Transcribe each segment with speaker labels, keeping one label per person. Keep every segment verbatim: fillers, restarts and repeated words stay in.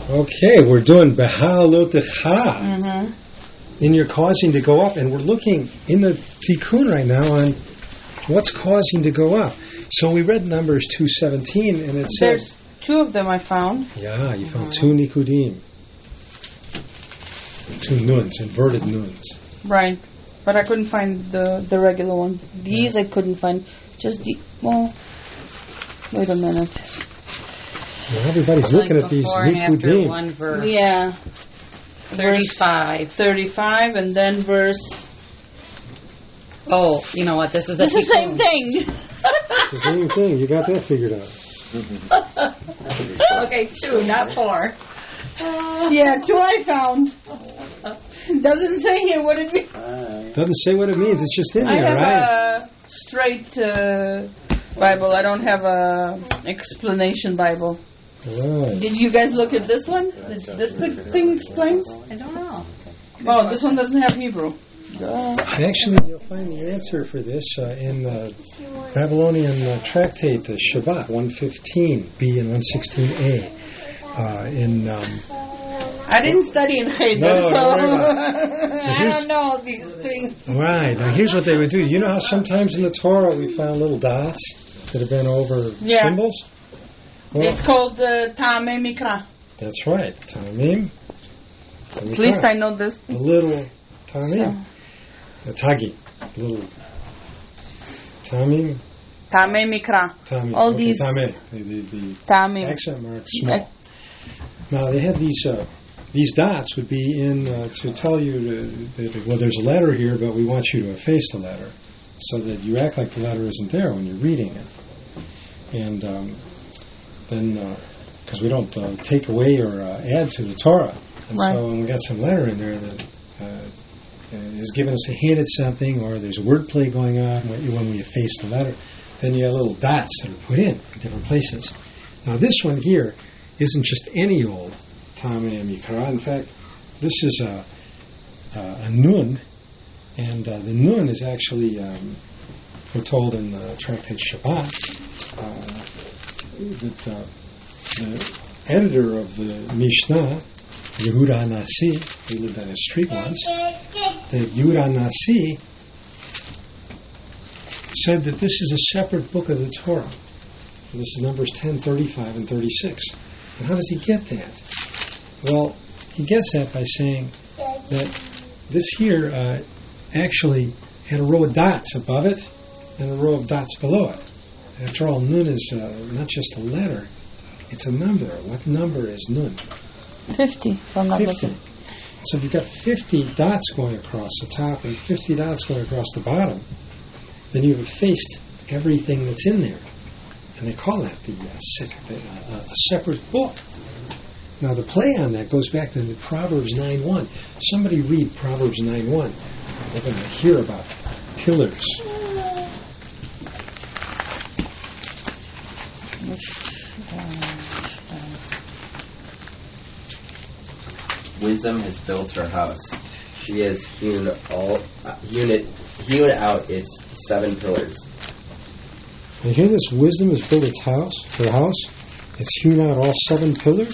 Speaker 1: Okay, we're doing Behalotecha.
Speaker 2: Mm-hmm.
Speaker 1: In your causing to go up, and we're looking in the Tikkun right now on what's causing to go up. So we read Numbers two seventeen, and it said...
Speaker 2: There's two of them I found.
Speaker 1: Yeah, you found two Nikudim. Two nuns, inverted nuns.
Speaker 2: Right, but I couldn't find the, the regular ones. These yeah. I couldn't find. Just the... Well, wait a minute.
Speaker 1: Well, everybody's
Speaker 3: like
Speaker 1: looking at these Nikudim.
Speaker 3: One verse.
Speaker 2: Yeah.
Speaker 3: thirty-five.
Speaker 2: thirty-five, and then verse...
Speaker 3: Oh, you know what? This is a
Speaker 2: It's the same thing.
Speaker 1: It's the same thing. You got that figured out.
Speaker 3: Okay, two, not four.
Speaker 2: Yeah, two I found. Doesn't say here what it means.
Speaker 1: Doesn't say what it means. It's just in
Speaker 2: I
Speaker 1: there,
Speaker 2: have
Speaker 1: right?
Speaker 2: a straight uh, Bible. I don't have a explanation Bible.
Speaker 1: Right.
Speaker 2: Did you guys look at this one? Did this thing explains?
Speaker 3: I don't know.
Speaker 2: Oh, this one doesn't have Hebrew.
Speaker 1: Uh, Actually, you'll find the answer for this uh, in the Babylonian uh, tractate, the Shabbat one fifteen B and one sixteen A. Uh, in um,
Speaker 2: I didn't study in Cheder,
Speaker 1: no,
Speaker 2: so
Speaker 1: no,
Speaker 2: I don't know these things.
Speaker 1: Right. Now, here's what they would do. You know how sometimes in the Torah we found little dots that have been over
Speaker 2: yeah.
Speaker 1: symbols? Well,
Speaker 2: it's called uh, Tameh Mikra.
Speaker 1: That's right. Tamim.
Speaker 2: At least I know this.
Speaker 1: The little Tamim.
Speaker 2: So.
Speaker 1: The Tagi. The little Tamim.
Speaker 2: Tameh Mikra.
Speaker 1: Tamim.
Speaker 2: All
Speaker 1: okay,
Speaker 2: these.
Speaker 1: Tamim. The, the, the
Speaker 2: Tamim.
Speaker 1: accent mark small. Now, they had these uh, these dots would be in uh, to tell you to, that, well, there's a letter here, but we want you to efface the letter so that you act like the letter isn't there when you're reading it. And um, then, because uh, we don't uh, take away or uh, add to the Torah. And
Speaker 2: right.
Speaker 1: so when we got some letter in there that uh, is giving us a hint at something, or there's a wordplay going on when, when we efface the letter, then you have little dots that are put in in different places. Now, this one here isn't just any old Tameh Mikra. In fact, this is a, a, a nun, and uh, the nun is actually, um, we're told in the tractate Shabbat, uh, that uh, the editor of the Mishnah, Yehuda Nasi, he lived on his street once, that Yehuda Nasi said that this is a separate book of the Torah. And this is Numbers ten, thirty-five, and thirty-six. And how does he get that? Well, he gets that by saying that this here uh, actually had a row of dots above it and a row of dots below it. After all, Nun is uh, not just a letter, it's a number. What number is Nun?
Speaker 2: fifty, if I'm not
Speaker 1: fifty.
Speaker 2: mistaken.
Speaker 1: So if you've got fifty dots going across the top and fifty dots going across the bottom, then you've effaced everything that's in there. And they call that the, uh, the uh, a separate book. Now the play on that goes back to the Proverbs nine one. Somebody read Proverbs nine one. We're going to hear about pillars.
Speaker 4: Wisdom has built her house. She has hewn all uh, hewn, it, hewn out its seven pillars.
Speaker 1: You hear this? Wisdom has built its house, her house. It's hewn out all seven pillars.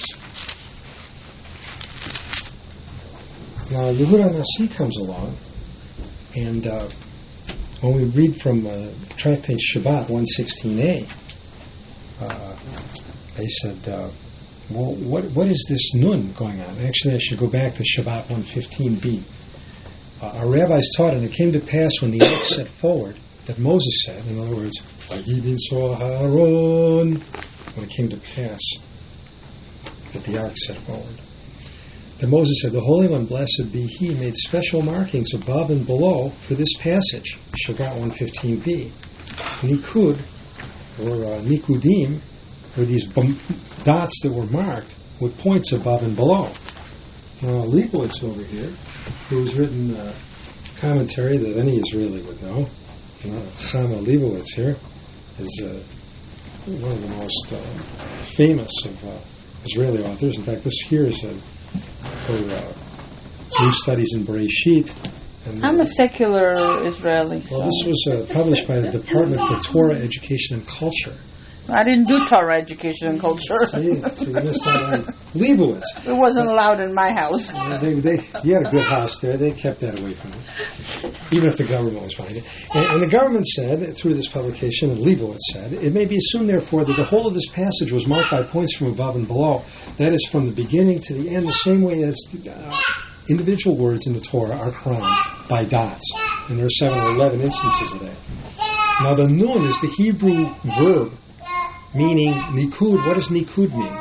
Speaker 1: Now, Yehuda Nasi comes along, and uh, when we read from uh, Tractate Shabbat one sixteen A, uh, they said, uh, well, what what is this nun going on? Actually, I should go back to Shabbat one fifteen B. Uh, our rabbis taught, and it came to pass when the ark set forward, that Moses said, in other words, Vayibin so Aaron, when it came to pass that the ark set forward, that Moses said, the Holy One, blessed be He, made special markings above and below for this passage, Shabbat one fifteen B. Nikud, or uh, Nikudim, were these bum- dots that were marked with points above and below. Now, Leibowitz over here, who's written a commentary that any Israeli would know, Chama Leibowitz here, is uh, one of the most uh, famous of uh, Israeli authors. In fact, this here is a, for uh, new studies in Bereshit. And,
Speaker 2: I'm
Speaker 1: uh,
Speaker 2: a secular Israeli.
Speaker 1: Well,
Speaker 2: so.
Speaker 1: this was uh, published by the Department for Torah Education and Culture
Speaker 2: I didn't do Torah education and culture.
Speaker 1: See, so you missed out on Leibowitz.
Speaker 2: It wasn't allowed in my house.
Speaker 1: Uh, they, they, you had a good house there. They kept that away from you, even if the government was behind it. And, and the government said, through this publication, and Leibowitz said, it may be assumed, therefore, that the whole of this passage was marked by points from above and below. That is, from the beginning to the end, the same way as uh, individual words in the Torah are crowned by dots. And there are seven or eleven instances of that. Now, the nun is the Hebrew verb meaning nikud. What does nikud mean?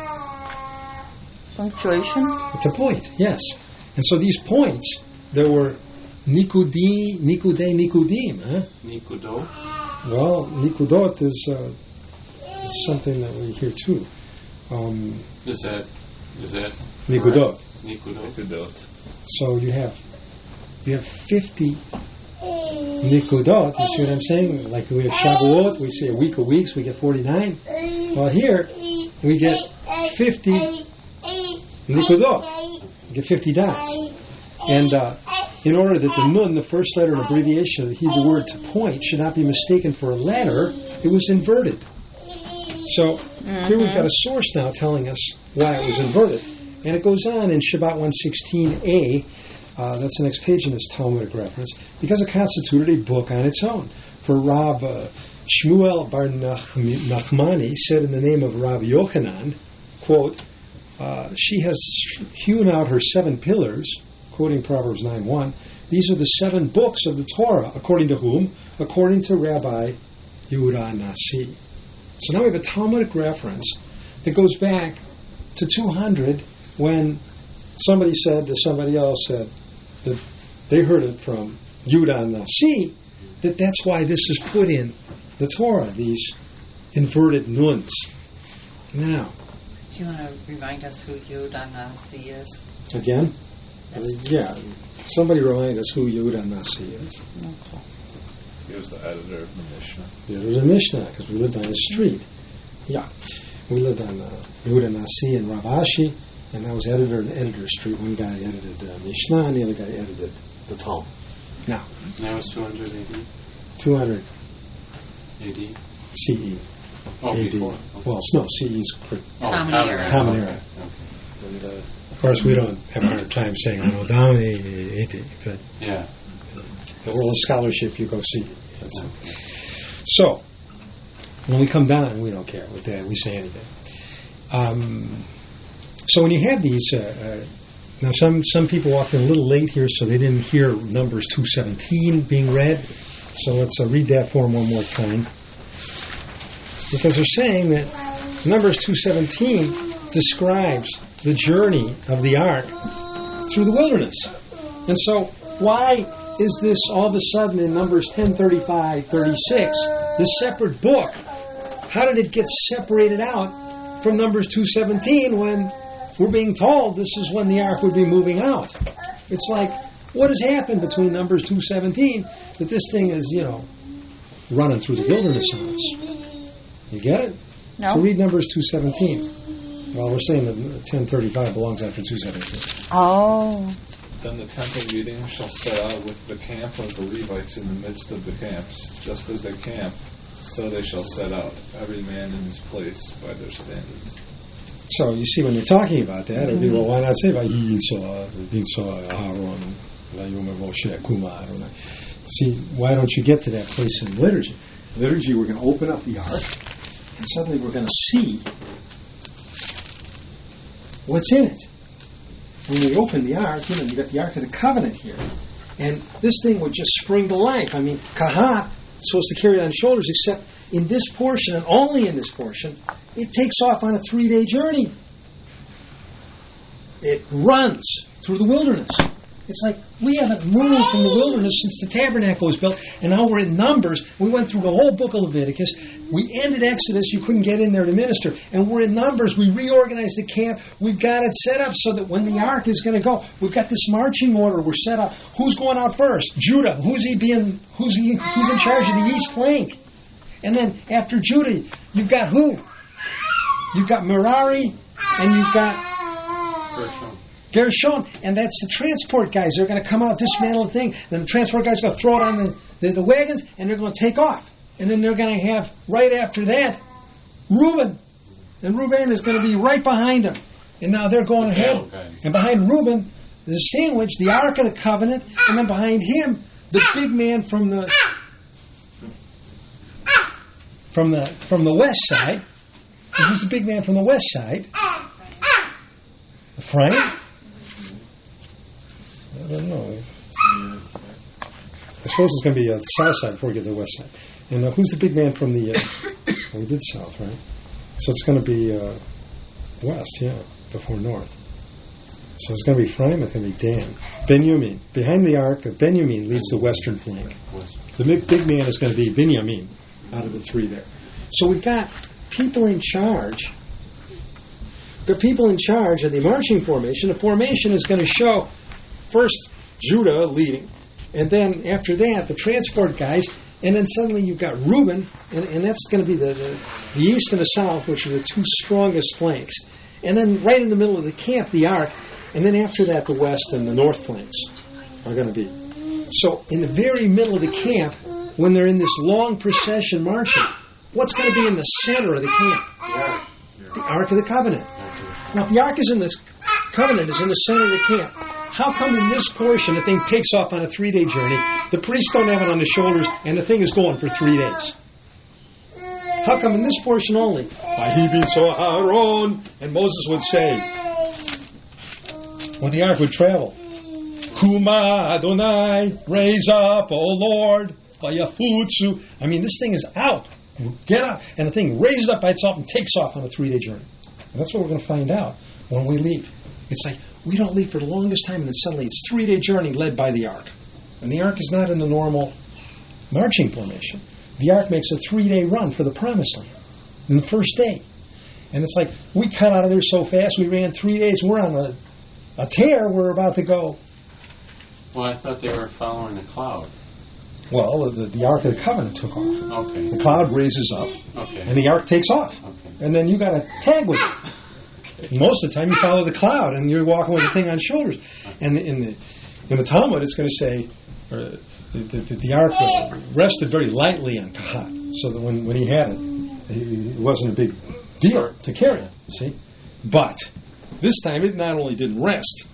Speaker 2: Punctuation?
Speaker 1: It's a point, yes. And so these points, there were nikudi, nikude, nikudim. Huh?
Speaker 5: Nikudo?
Speaker 1: Well, nikudot is, uh, is something that we hear too. Um,
Speaker 5: Is that, is that
Speaker 1: nikudot.
Speaker 5: Nikudot? Nikudot.
Speaker 1: So you have you have fifty nikudot. You see what I'm saying? Like we have Shavuot, we say a week of weeks, we get forty-nine. Well, here we get fifty nikudot. We get fifty dots. And uh, in order that the nun, the first letter and abbreviation of the Hebrew word to point, should not be mistaken for a letter, it was inverted. So mm-hmm. here we've got a source now telling us why it was inverted. And it goes on in Shabbat one sixteen a, uh, that's the next page in this Talmudic reference, because it constituted a book on its own. For Rab uh, Shmuel bar Nachmani said in the name of Rab Yochanan, quote, uh, she has hewn out her seven pillars, quoting Proverbs nine one, these are the seven books of the Torah, according to whom? According to Rabbi Yehuda Nasi. So now we have a Talmudic reference that goes back to two hundred when somebody said to somebody else that, that they heard it from Yehuda Nasi, that that's why this is put in the Torah, these inverted nuns. Now,
Speaker 3: do you want to remind us who Yehuda Nasi is?
Speaker 1: Again? Uh, yeah. Somebody remind us who Yehuda Nasi is.
Speaker 3: Okay.
Speaker 5: He was the editor of the Mishnah.
Speaker 1: The editor of the Mishnah, because we lived on his street. Yeah. We lived on uh, Yehuda Nasi and Rav Ashi, and that was editor and editor street. One guy edited the Mishnah, and the other guy edited the Talmud. Now.
Speaker 5: And that was two hundred A D?
Speaker 1: two hundred
Speaker 5: A D?
Speaker 1: C E.
Speaker 5: Oh,
Speaker 1: A D.
Speaker 5: before. Okay.
Speaker 1: Well, no, C E is cr-
Speaker 5: Oh,
Speaker 3: Common
Speaker 5: Common
Speaker 3: Era.
Speaker 5: Era.
Speaker 1: Common
Speaker 5: Okay.
Speaker 1: Era.
Speaker 5: Okay.
Speaker 1: And, uh, of course, we don't have a hard time saying Anno Domini eighty, but
Speaker 5: Yeah.
Speaker 1: the world of scholarship, you go see. That's it. So, when we come down, we don't care with that. We say anything. Um, so when you have these, uh, uh, now some some people walked in a little late here, so they didn't hear Numbers two seventeen being read. So let's uh, read that for them one more time, because they're saying that Numbers two seventeen describes the journey of the ark through the wilderness, and so why is this all of a sudden in Numbers ten thirty-five, thirty-six, this separate book? How did it get separated out from Numbers two seventeen when we're being told this is when the ark would be moving out? It's like, what has happened between Numbers two seventeen that this thing is, you know, running through the wilderness on us? You get it?
Speaker 2: No.
Speaker 1: So read Numbers two seventeen. Well, we're saying that ten thirty-five belongs after two seventeen.
Speaker 2: Oh.
Speaker 5: Then the temple meeting shall set out with the camp of the Levites in the midst of the camps, just as they camp, so they shall set out, every man in his place by their standards.
Speaker 1: So you see, when you're talking about that, it'd be, well, why not say Vayinsoa, Vayinsoa, Aharon, Vayom Moshe, Kumar? See, why don't you get to that place in liturgy? Liturgy, we're going to open up the ark, and suddenly we're going to see what's in it. When we open the ark, you know, you got the Ark of the Covenant here, and this thing would just spring to life. I mean, Kahat is supposed to carry it on his shoulders, except in this portion, and only in this portion, it takes off on a three-day journey. It runs through the wilderness. It's like we haven't moved from the wilderness since the tabernacle was built, and now we're in Numbers. We went through the whole book of Leviticus. We ended Exodus. You couldn't get in there to minister. And we're in Numbers. We reorganized the camp. We've got it set up so that when the ark is going to go, we've got this marching order. We're set up. Who's going out first? Judah. Who's he being? Who's he? Who's in charge of the east flank? And then after Judah, you've got who? You've got Merari, and you've got
Speaker 5: Gershon.
Speaker 1: Gershon, and that's the transport guys. They're going to come out, dismantle the thing, then the transport guys are going to throw it on the, the, the wagons, and they're going to take off. And then they're going to have, right after that, Reuben. And Reuben is going to be right behind him. And now they're going ahead. And behind Reuben, the sandwich, the Ark of the Covenant, and then behind him, the big man from the from the from the west side. And who's the big man from the west side? Ephraim? I don't know. I suppose it's going to be uh, the south side before we get to the west side. And uh, who's the big man from the... Uh, well, we did south, right? So it's going to be uh, west, yeah, before north. So it's going to be Ephraim, it's going to be Dan. Benjamin. Behind the ark, Benjamin leads the western flank. The big, big man is going to be Benjamin out of the three there. So we've got people in charge. The people in charge of the marching formation. The formation is going to show first Judah leading, and then after that the transport guys, and then suddenly you've got Reuben, and, and that's going to be the, the, the east and the south, which are the two strongest flanks. And then right in the middle of the camp, the ark, and then after that the west and the north flanks are going to be. So in the very middle of the camp, when they're in this long procession marching, what's going to be in the center of the camp? The Ark of the Covenant. Now if the Ark is in the Covenant is in the center of the camp, how come in this portion the thing takes off on a three-day journey, the priests don't have it on the shoulders, and the thing is going for three days? How come in this portion only? Ahibi so Aaron, and Moses would say, when the ark would travel, Kuma Adonai, raise up, O Lord, Vayafutsu. I mean, this thing is out. Get up. And the thing raises up by itself and takes off on a three-day journey. And that's what we're going to find out when we leave. It's like, we don't leave for the longest time, and then suddenly it's a three-day journey led by the ark. And the ark is not in the normal marching formation. The ark makes a three-day run for the promised land in the first day. And it's like, we cut out of there so fast, we ran three days, we're on a, a tear, we're about to go.
Speaker 6: Well, I thought they were following a cloud.
Speaker 1: Well, the, the Ark of the Covenant took off.
Speaker 6: Okay.
Speaker 1: The cloud raises up,
Speaker 6: okay.
Speaker 1: and the ark takes off.
Speaker 6: Okay.
Speaker 1: And then you got to tag with it. Okay. Most of the time you follow the cloud, and you're walking with the thing on shoulders. Okay. And in the in the Talmud, it's going to say, uh, the, the, the ark rested very lightly on Kahat, so that when, when he had it, it wasn't a big deal to carry it, see? But this time it not only didn't rest,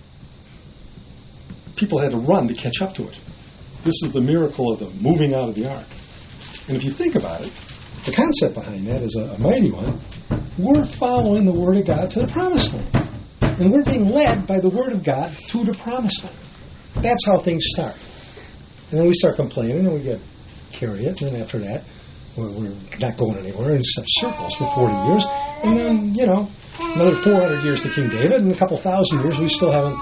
Speaker 1: people had to run to catch up to it. This is the miracle of the moving out of the ark. And if you think about it, the concept behind that is a, a mighty one. We're following the Word of God to the promised land. And we're being led by the Word of God to the promised land. That's how things start. And then we start complaining and we get carry it. And then after that, we're, we're not going anywhere in such circles for forty years. And then, you know, another four hundred years to King David, and a couple thousand years we still haven't,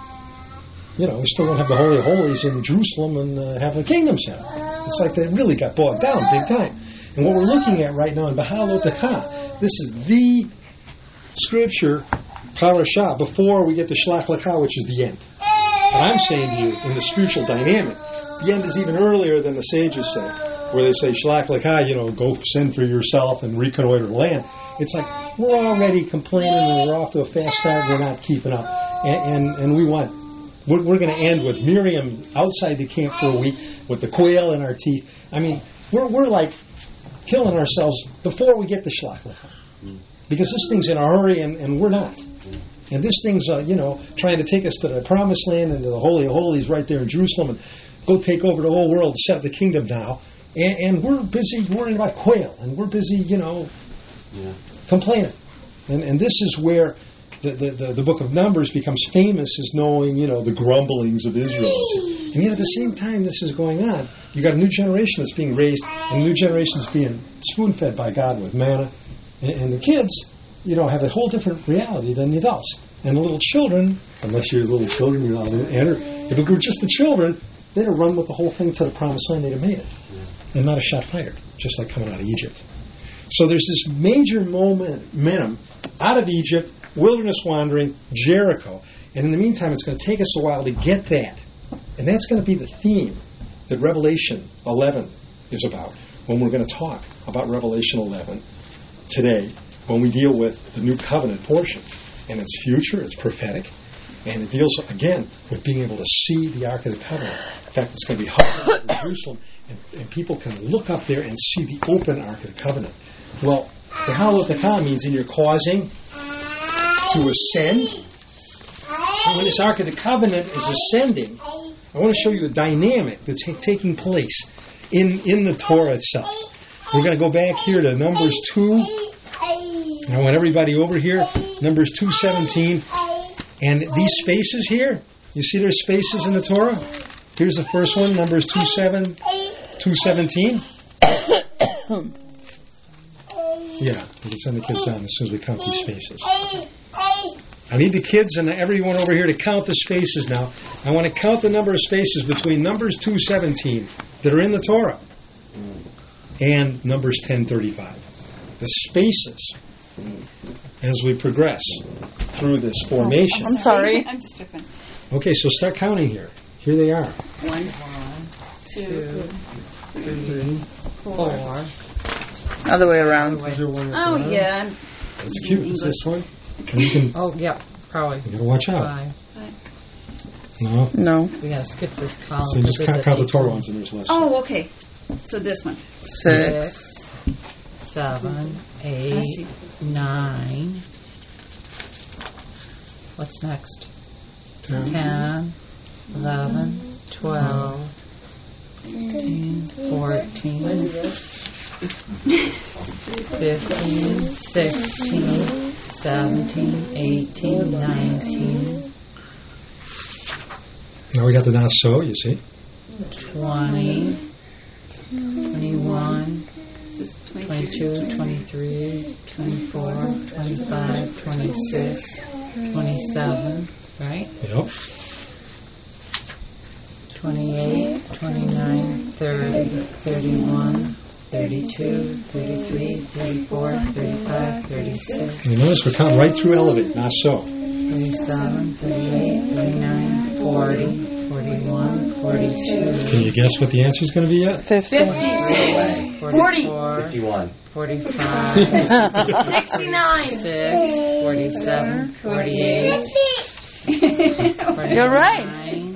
Speaker 1: you know, we still don't have the Holy of Holies in Jerusalem and uh, have a kingdom center. It's like they really got bogged down big time. And what we're looking at right now in Bahalotachah, this is the scripture, parashah, before we get to Shlach Lecha, which is the end. And I'm saying to you, in the spiritual dynamic, the end is even earlier than the sages say, where they say, Shlach Lecha, you know, go send for yourself and reconnoiter the land. It's like, we're already complaining and we're off to a fast start, we're not keeping up. And, and, and we want, we're, we're going to end with Miriam outside the camp for a week with the quail in our teeth. I mean, we're we're like killing ourselves before we get to Shlach Lecha. Because this thing's in a hurry and, and we're not. And this thing's, uh, you know, trying to take us to the promised land and to the Holy of Holies right there in Jerusalem and go take over the whole world and set up the kingdom now. And, and we're busy worrying about quail. And we're busy, you know, yeah. complaining. And and this is where the, the, the, the book of Numbers becomes famous as knowing, you know, the grumblings of Israel. And yet at the same time this is going on, you got a new generation that's being raised, and a new generation is being spoon-fed by God with manna. And, and the kids, you know, have a whole different reality than the adults. And the little children, unless you're little children, you're not allowed to enter. If it were just the children, they'd have run with the whole thing to the promised land, they'd have made it. Yeah. And not a shot fired, just like coming out of Egypt. So there's this major momentum out of Egypt, wilderness wandering, Jericho. And in the meantime, it's going to take us a while to get that. And that's going to be the theme that Revelation eleven is about, when we're going to talk about Revelation eleven today, when we deal with the New Covenant portion. And it's future, it's prophetic, and it deals, again, with being able to see the Ark of the Covenant. In fact, it's going to be hovering in Jerusalem, and, and people can look up there and see the open Ark of the Covenant. Well, Behalotaka means, and you're causing to ascend. And when this Ark of the Covenant is ascending, I want to show you a dynamic that's ta- taking place in, in the Torah itself. We're going to go back here to Numbers two. I want everybody over here. Numbers two seventeen. And these spaces here, you see there's spaces in the Torah? Here's the first one, Numbers two seven, two seventeen. Yeah, we can send the kids down as soon as we count these spaces. I need the kids and everyone over here to count the spaces now. I want to count the number of spaces between Numbers two seventeen that are in the Torah and Numbers ten thirty-five. The spaces as we progress through this formation.
Speaker 2: I'm sorry.
Speaker 3: I'm just tripping.
Speaker 1: Okay, so start counting here. Here they are.
Speaker 3: One, two, three, four.
Speaker 2: Other way around.
Speaker 1: Is there one that's
Speaker 3: Oh,
Speaker 1: around?
Speaker 3: yeah.
Speaker 1: That's cute. Is this one? And you can.
Speaker 7: Oh, yeah, probably.
Speaker 1: You gotta watch out.
Speaker 7: Five.
Speaker 1: No.
Speaker 2: No.
Speaker 7: We gotta skip this column.
Speaker 1: So you just
Speaker 7: because
Speaker 1: count,
Speaker 7: it's
Speaker 1: count the
Speaker 7: equal.
Speaker 1: Torah ones and there's less.
Speaker 3: Oh, okay. So this one.
Speaker 7: Six, seven,
Speaker 3: I
Speaker 7: eight,
Speaker 3: see.
Speaker 7: nine. What's next?
Speaker 1: Ten.
Speaker 7: Ten, eleven, twelve, thirteen, fourteen, fifteen, sixteen, seventeen, eighteen, nineteen,
Speaker 1: Now we got the not so, you see.
Speaker 7: twenty, twenty-one,
Speaker 3: This is twenty-two.
Speaker 7: twenty-two, twenty-three, twenty-four, twenty-five, twenty-six, twenty-seven, right?
Speaker 1: Yep.
Speaker 7: twenty-eight, twenty-nine, thirty, thirty-one, thirty-two, thirty-three, thirty-four, thirty-five, thirty-six,
Speaker 1: And you notice we're counting right through elevate, not so.
Speaker 7: thirty-seven, thirty-eight, thirty-nine, forty, forty-one, forty-two,
Speaker 1: Can you guess what the answer is going to be yet?
Speaker 2: Fifty.
Speaker 7: forty-four,
Speaker 4: fifty-one.
Speaker 7: forty-five,
Speaker 8: sixty-nine.
Speaker 7: forty-six, forty-seven, forty-eight,
Speaker 2: You're right.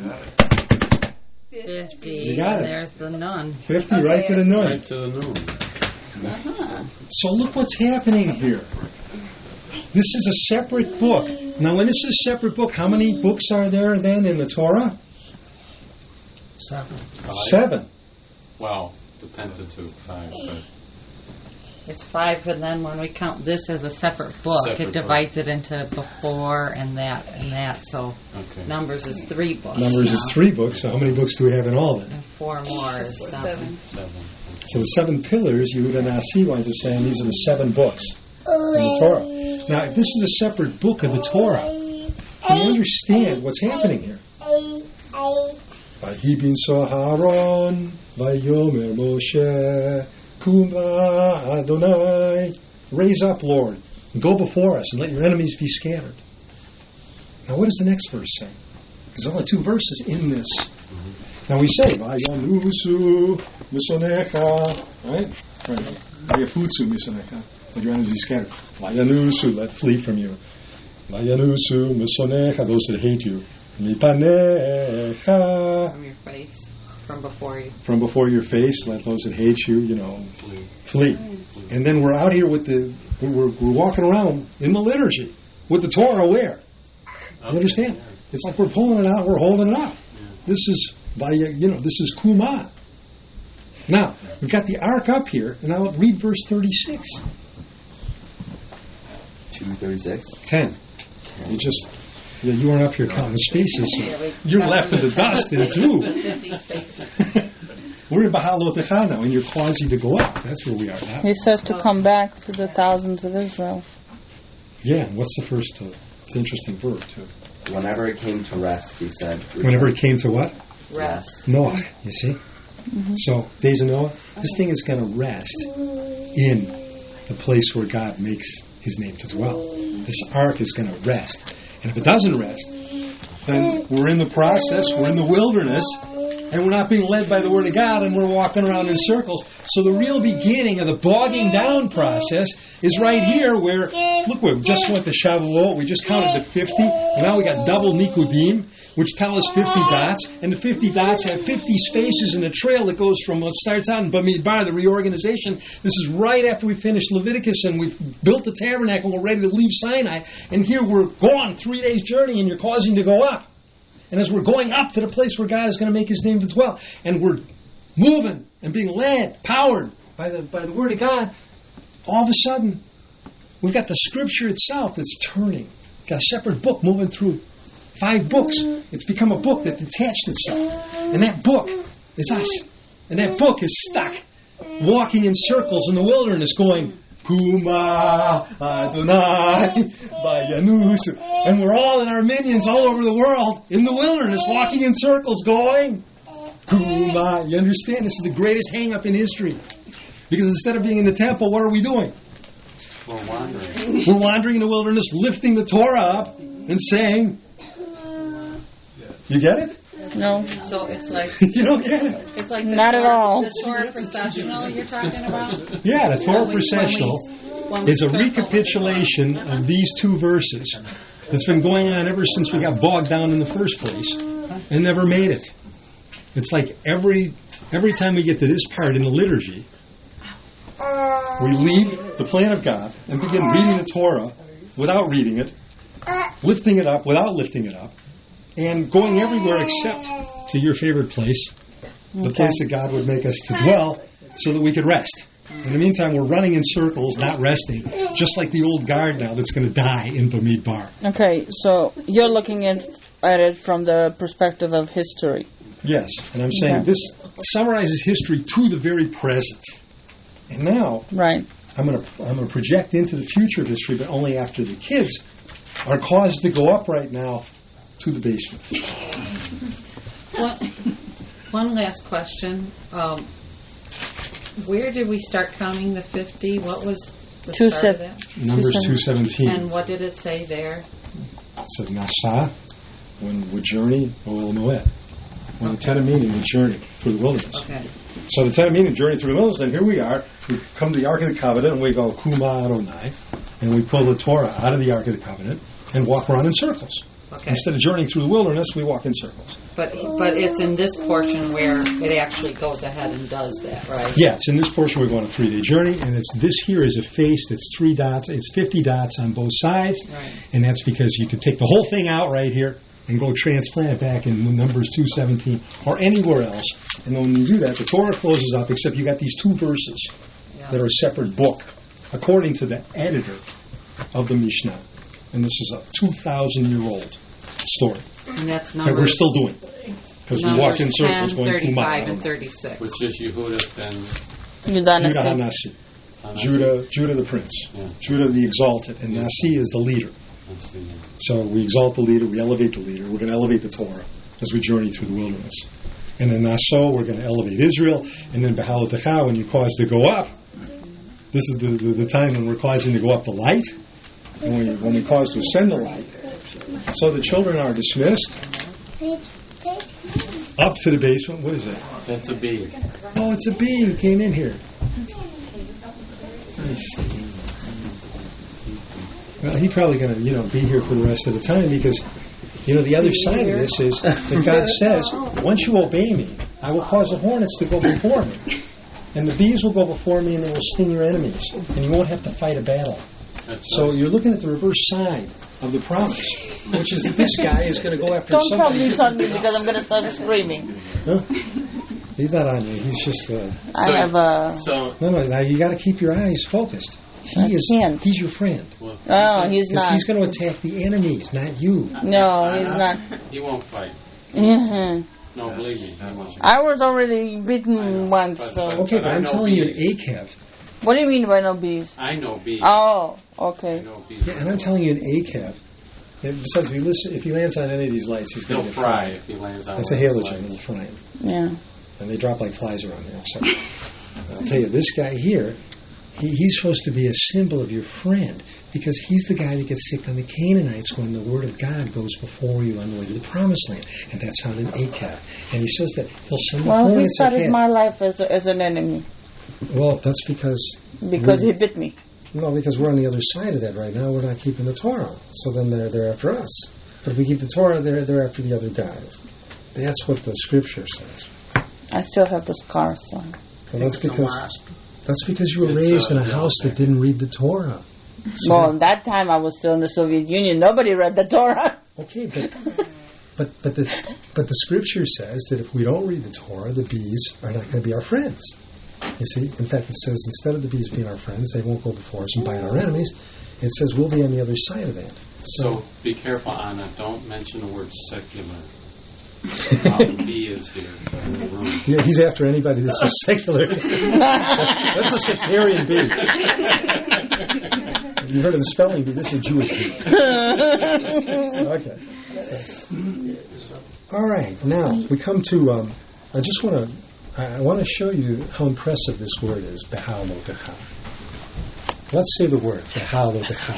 Speaker 7: fifty,
Speaker 1: You got
Speaker 7: and
Speaker 1: it.
Speaker 7: there's the nun.
Speaker 1: fifty, right to the none.
Speaker 6: Right to the noon.
Speaker 1: So look what's happening here. This is a separate book. Now, when this is a separate book, how many books are there then in the Torah?
Speaker 7: Seven.
Speaker 6: Five?
Speaker 1: Seven.
Speaker 6: Well, the Pentateuch, five, but
Speaker 7: It's five, and then when we count this as a separate book,
Speaker 6: Separate
Speaker 7: it divides it into before and that and that. So
Speaker 6: okay.
Speaker 7: Numbers is three books.
Speaker 1: Numbers
Speaker 7: now.
Speaker 1: is three books, so how many books do we have in all then?
Speaker 7: And four more is seven.
Speaker 6: Seven.
Speaker 1: So the seven pillars, Yehuda Nasi winds up saying these are the seven books in the Torah. Now, if this is a separate book of the Torah, can you understand what's happening here? Vayibin Soharon, Vayomer Moshe, Kuma Adonai. Raise up, Lord, and go before us, and let your enemies be scattered. Now, what does the next verse say? There's only two verses in this. Now we say, Vayanusu Misonecha, right? Right. Vayafutsu Misonecha. Let your enemies be scattered. Vayanusu, let flee from you. Vayanusu Misonecha, those that hate you. Mipanecha,
Speaker 7: From your face, from before you.
Speaker 1: from before your face, let those that hate you, you know, flee. And then we're out here with the, we're, we're walking around in the liturgy with the Torah where? You understand?
Speaker 6: Yeah.
Speaker 1: It's like we're pulling it out, we're holding it out. This is by you know, this is Kuma. Now we've got the ark up here, and I'll read verse thirty-six.
Speaker 4: two thirty-six.
Speaker 1: Ten. You just you, know, you weren't up here counting the spaces. So you're left in the dust in two.
Speaker 7: fifty spaces.
Speaker 1: We're in Bahalotecha now, and you're quasi to go up. That's where we are now.
Speaker 2: He says to come back to the thousands of Israel.
Speaker 1: Yeah. And what's the first? Uh, it's an interesting verb too.
Speaker 4: Whenever it came to rest, he said.
Speaker 1: Whenever it came to what?
Speaker 7: Rest.
Speaker 1: Noah, you see? So, days of Noah, this thing is going to rest in the place where God makes his name to dwell. This ark is going to rest. And if it doesn't rest, then we're in the process, we're in the wilderness, and we're not being led by the Word of God, and we're walking around in circles. So the real beginning of the bogging down process is right here where, look, we just went to Shavuot, we just counted to fifty, and now we got double Nikudim. which tell us fifty dots, and the fifty dots have fifty spaces in a trail that goes from what starts out in Bamidbar, the reorganization. This is right after we finished Leviticus and we've built the tabernacle, we're ready to leave Sinai, and here we're gone, three days journey, and you're causing to go up. And as we're going up to the place where God is going to make His name to dwell, and we're moving and being led, powered by the by the Word of God, all of a sudden, we've got the Scripture itself that's turning. Got a separate book moving through five books. It's become a book that detached itself. And that book is us. And that book is stuck, walking in circles in the wilderness, going, Kuma Adonai Bayanusu. And we're all in our minions all over the world, in the wilderness, walking in circles, going, Kuma. You understand? This is the greatest hang-up in history. Because instead of being in the temple, what are we doing?
Speaker 6: We're wandering.
Speaker 1: We're wandering in the wilderness, lifting the Torah up and saying, you get it?
Speaker 2: No.
Speaker 7: So it's like
Speaker 1: You don't get it?
Speaker 7: it's like the
Speaker 2: Not at
Speaker 7: Torah,
Speaker 2: all.
Speaker 7: The Torah processional you're talking about.
Speaker 1: Yeah, the Torah
Speaker 7: When we- when we-
Speaker 1: processional
Speaker 7: when we
Speaker 1: is a
Speaker 7: circle-
Speaker 1: recapitulation of these two verses that's been going on ever since we got bogged down in the first place and never made it. It's like every every time we get to this part in the liturgy, we leave the plan of God and begin reading the Torah without reading it, lifting it up without lifting it up, and going everywhere except to your favorite place, the
Speaker 2: Okay.
Speaker 1: place that God would make us to dwell, so that we could rest. In the meantime, we're running in circles, not resting, just like the old guard now that's going to die in Bamidbar.
Speaker 2: Okay, so you're looking at, at it from the perspective of history.
Speaker 1: Yes, and I'm saying
Speaker 2: Okay.
Speaker 1: this summarizes history to the very present. And now
Speaker 2: Right.
Speaker 1: I'm going to I'm going to project into the future of history, but only after the kids are caused to go up right now to the basement.
Speaker 7: One, one last question. Um, where did we start counting the fifty? What was the
Speaker 2: Two
Speaker 7: start of
Speaker 2: sev-
Speaker 7: that?
Speaker 1: Numbers
Speaker 2: Two
Speaker 1: two seventeen.
Speaker 7: And what did it say there?
Speaker 1: It said Nasa, when we journey, Oel Moed. When the Tenemini would journey through the wilderness.
Speaker 7: Okay.
Speaker 1: So the Tenemini journey through the wilderness, and here we are. We come to the Ark of the Covenant, and we go Kuma Adonai, and we pull the Torah out of the Ark of the Covenant and walk around in circles.
Speaker 7: Okay.
Speaker 1: Instead of journeying through the wilderness, we walk in circles.
Speaker 7: But but it's in this portion where it actually goes ahead and does that, right?
Speaker 1: Yeah, it's in this portion we're going on a three-day journey, and it's this here is a face that's three dots. It's fifty dots on both sides,
Speaker 7: Right.
Speaker 1: and that's because you could take the whole thing out right here and go transplant it back in Numbers two seventeen or anywhere else. And then when you do that, the Torah closes up, except you got these two verses
Speaker 7: Yeah.
Speaker 1: that are a separate book, according to the editor of the Mishnah. And this is a two thousand year old story
Speaker 7: And that's
Speaker 1: that
Speaker 7: numbers.
Speaker 1: we're still doing. Because we walk in
Speaker 7: Numbers
Speaker 1: circles
Speaker 7: ten,
Speaker 1: going
Speaker 7: thirty-five,
Speaker 1: Kuma.
Speaker 7: and thirty-six.
Speaker 6: Which is Yehuda, then
Speaker 2: Judah
Speaker 1: Judah
Speaker 2: Nasi.
Speaker 1: Hanasi.
Speaker 6: Hanasi.
Speaker 1: Judah, Judah the prince.
Speaker 6: Yeah.
Speaker 1: Judah the exalted. And
Speaker 6: Yeah.
Speaker 1: Nasi is the leader.
Speaker 6: I see.
Speaker 1: So we exalt the leader, we elevate the leader. We're going to elevate the Torah as we journey through the wilderness. And in Naso, we're going to elevate Israel. And then Behalatecha, when you cause to go up, this is the, the, the time when we're causing to go up the light. When we, when we cause to ascend the light. So the children are dismissed. Up to the basement. What is that?
Speaker 6: That's a B.
Speaker 1: Oh, it's a bee who came in here. Let me see. Well, he's probably going to, you know, be here for the rest of the time because, you know, the other side of this is that God says, once you obey me, I will cause the hornets to go before me. And the bees will go before me and they will sting your enemies. And you won't have to fight a battle.
Speaker 6: That's
Speaker 1: So
Speaker 6: right.
Speaker 1: you're looking at the reverse side of the promise, which is that this guy is going to go after
Speaker 2: Don't tell
Speaker 1: somebody.
Speaker 2: me on me because I'm going to start screaming.
Speaker 1: Huh? He's not on you. He's just... Uh,
Speaker 2: I
Speaker 6: So-
Speaker 2: have a...
Speaker 6: So,
Speaker 1: no, no, now you got to keep your eyes focused. He
Speaker 2: I
Speaker 1: is.
Speaker 2: can't.
Speaker 1: He's your friend.
Speaker 6: well,
Speaker 2: Oh, he's
Speaker 1: Because
Speaker 2: not.
Speaker 1: he's going to attack the enemies, not you.
Speaker 2: No, he's not.
Speaker 6: he won't fight.
Speaker 2: Mhm.
Speaker 6: No, believe me, he won't.
Speaker 2: I was already beaten once, so...
Speaker 1: Okay, but
Speaker 6: I
Speaker 1: I'm
Speaker 6: know
Speaker 1: telling you,
Speaker 6: bees.
Speaker 1: Akev.
Speaker 2: What do you mean by no bees?
Speaker 6: I know B.
Speaker 2: Oh,
Speaker 6: I
Speaker 2: okay.
Speaker 6: know B.
Speaker 1: Yeah, and I'm telling you, an Akev. And besides, if he, listen, if he lands on any of these lights, he's going
Speaker 6: He'll
Speaker 1: to get
Speaker 6: fry
Speaker 1: fried.
Speaker 6: if he lands on
Speaker 1: That's a
Speaker 6: one of those
Speaker 1: halogen. It'll
Speaker 6: lights.
Speaker 1: fry him.
Speaker 2: Yeah.
Speaker 1: And they drop like flies around there. So I'll tell you, this guy here, he, he's supposed to be a symbol of your friend because he's the guy that gets sick on the Canaanites when the word of God goes before you on the way to the promised land. And that's found in Akev. And he says that he'll send the
Speaker 2: Well, he
Speaker 1: hornets
Speaker 2: started
Speaker 1: ahead.
Speaker 2: my life as, a, as an enemy
Speaker 1: Well, that's because...
Speaker 2: because
Speaker 1: we-
Speaker 2: he bit me.
Speaker 1: No, because we're on the other side of that right now. We're not keeping the Torah. So then they're, they're after us. But if we keep the Torah, they're, they're after the other guys. That's what the scripture says.
Speaker 2: I still have the scar, so.
Speaker 1: Well, that's because that's because you were
Speaker 6: It's,
Speaker 1: raised
Speaker 6: uh,
Speaker 1: in a house that didn't read the Torah. So
Speaker 2: Well, at that time I was still in the Soviet Union. Nobody read the Torah.
Speaker 1: okay, but but but the but the scripture says that if we don't read the Torah, the bees are not going to be our friends. You see, in fact, it says instead of the bees being our friends, they won't go before us and bite our enemies. It says we'll be on the other side of that.
Speaker 6: So be careful, Anna. Don't mention the word secular. Um, B is here in the room.
Speaker 1: Yeah, he's after anybody that says secular. That's a sectarian bee. You heard of the spelling bee? This is a Jewish bee. Okay. All right. Now we come to. Um, I just want to. I want to show you how impressive this word is. Beha'alotecha. Let's say the word Beha'alotecha.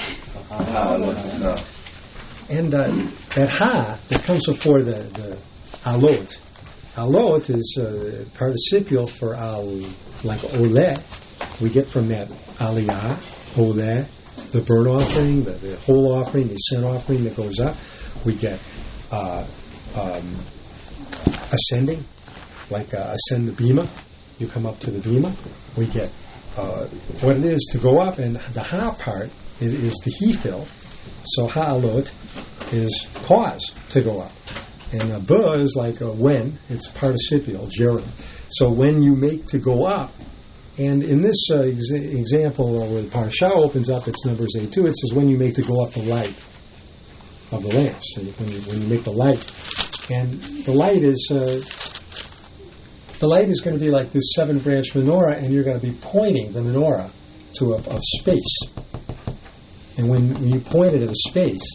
Speaker 1: And uh, that ha that comes before the the alot. Alot is a participial for al, like oleh. We get from that aliyah, oleh, the burnt offering, the, the whole offering, the sin offering that goes up. We get uh, um, ascending, like uh, ascend the bima. You come up to the bima. We get uh, what it is to go up, and the ha part is, is the he-fill. So ha'alot is cause to go up. And a bu is like a when, it's participial, gerund. So when you make to go up, and in this uh, ex- example where the parasha opens up, it's Numbers eight two, it says when you make to go up the light of the lamps. So when you, when you make the light. And the light is, uh, the light is going to be like this seven branch menorah, and you're going to be pointing the menorah to a, a space. And when, when you point it at a space,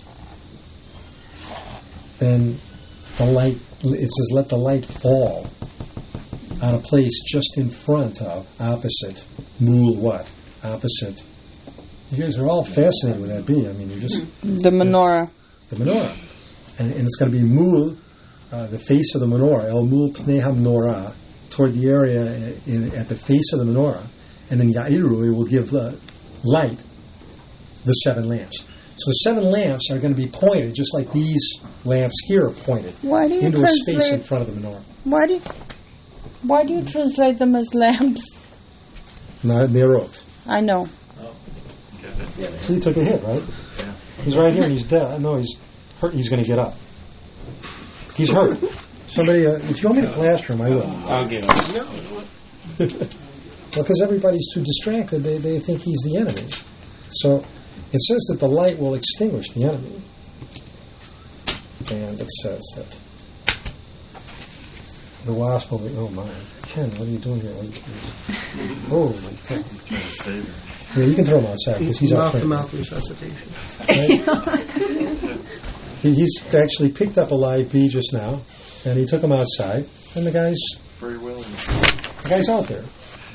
Speaker 1: then the light, it says, let the light fall on a place just in front of, opposite, mul what? Opposite. You guys are all fascinated with that bee. I mean, you're just...
Speaker 2: The menorah.
Speaker 1: The, the menorah. And, and it's going to be mul, uh, the face of the menorah, el mul pnei ha-menorah, toward the area in, at the face of the menorah. And then ya'iru, it will give uh, light, the seven lamps. So the seven lamps are going to be pointed, just like these lamps here are pointed,
Speaker 2: Why do you
Speaker 1: into a space
Speaker 2: translate?
Speaker 1: in front of the menorah.
Speaker 2: Why do you, why do you translate them as lamps?
Speaker 1: Not nerot.
Speaker 2: I know.
Speaker 1: So he took a hit, right?
Speaker 4: Yeah.
Speaker 1: He's right here and he's dead. No, he's hurt. He's going to get up. He's hurt. Somebody, uh, if you want me to plaster him, I will.
Speaker 6: I'll get him.
Speaker 1: Well, because everybody's too distracted, they, they think he's the enemy. So it says that the light will extinguish the enemy. And it says that the wasp will be, oh my, Ken, what are you doing here? What are you, oh my God. Yeah, you can throw him outside because he's out front.
Speaker 9: Mouth-to-mouth resuscitation.
Speaker 1: Right? he, he's actually picked up a live bee just now, and he took him outside, and the guy's
Speaker 5: Very willing.
Speaker 1: the guy's out there.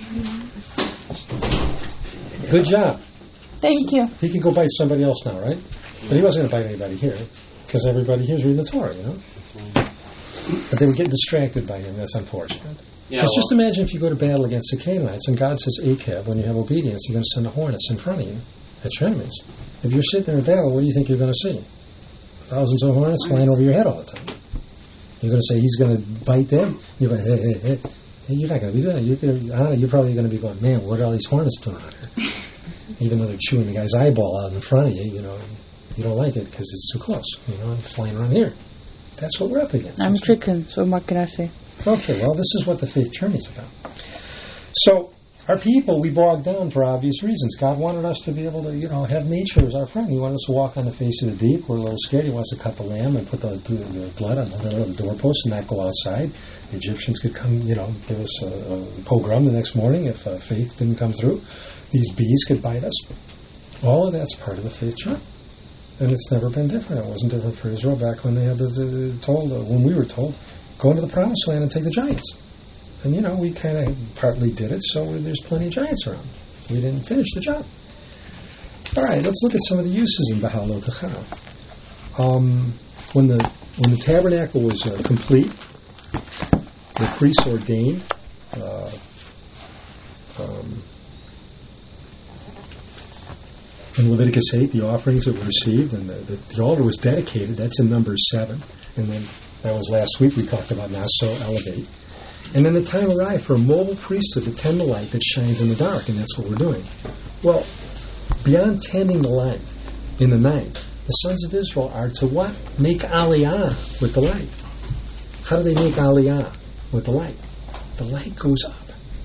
Speaker 1: Good job.
Speaker 2: Thank you.
Speaker 1: He can go bite somebody else now, right? But he wasn't going to bite anybody here because everybody here's reading the Torah, you know. But they would get distracted by him. That's unfortunate.
Speaker 6: Yeah,
Speaker 1: Because just
Speaker 6: well,
Speaker 1: imagine if you go to battle against the Canaanites and God says, Acab, when you have obedience, you're going to send the hornets in front of you. That's your enemies. If you're sitting there in battle, what do you think you're going to see? Thousands of hornets flying over your head all the time. You're going to say he's going to bite them? You're going to, hey, hey, hey. hey you're not going to be doing it. You're, going to, you're probably going to be going, man, what are all these hornets doing out here? Even though they're chewing the guy's eyeball out in front of you, you know, you don't like it because it's too close. You know, it's flying around here. That's what we're up against.
Speaker 2: I'm chicken, so what can I say?
Speaker 1: Okay, well, this is what the faith journey is about. So, our people, we bogged down for obvious reasons. God wanted us to be able to, you know, have nature as our friend. He wanted us to walk on the face of the deep. We're a little scared. He wants to cut the lamb and put the, the, the blood on the, the doorpost and not go outside. The Egyptians could come, you know, give us a, a pogrom the next morning if uh, faith didn't come through. These bees could bite us. All of that's part of the faith journey. And it's never been different. It wasn't different for Israel back when they had the, the told, uh, when we were told, go into the promised land and take the giants. And, you know, we kind of partly did it, so there's plenty of giants around. We didn't finish the job. All right, let's look at some of the uses in Beha'alotecha. Um, when the when the tabernacle was uh, complete, the priests ordained uh, um, In Leviticus eight, the offerings that were received, and the, the, the altar was dedicated. That's in Numbers seven. And then that was last week we talked about Naso, elevate. And then the time arrived for a mobile priesthood to tend the light that shines in the dark, and that's what we're doing. Well, beyond tending the light in the night, the sons of Israel are to what? Make aliyah with the light. How do they make aliyah with the light? The light goes up.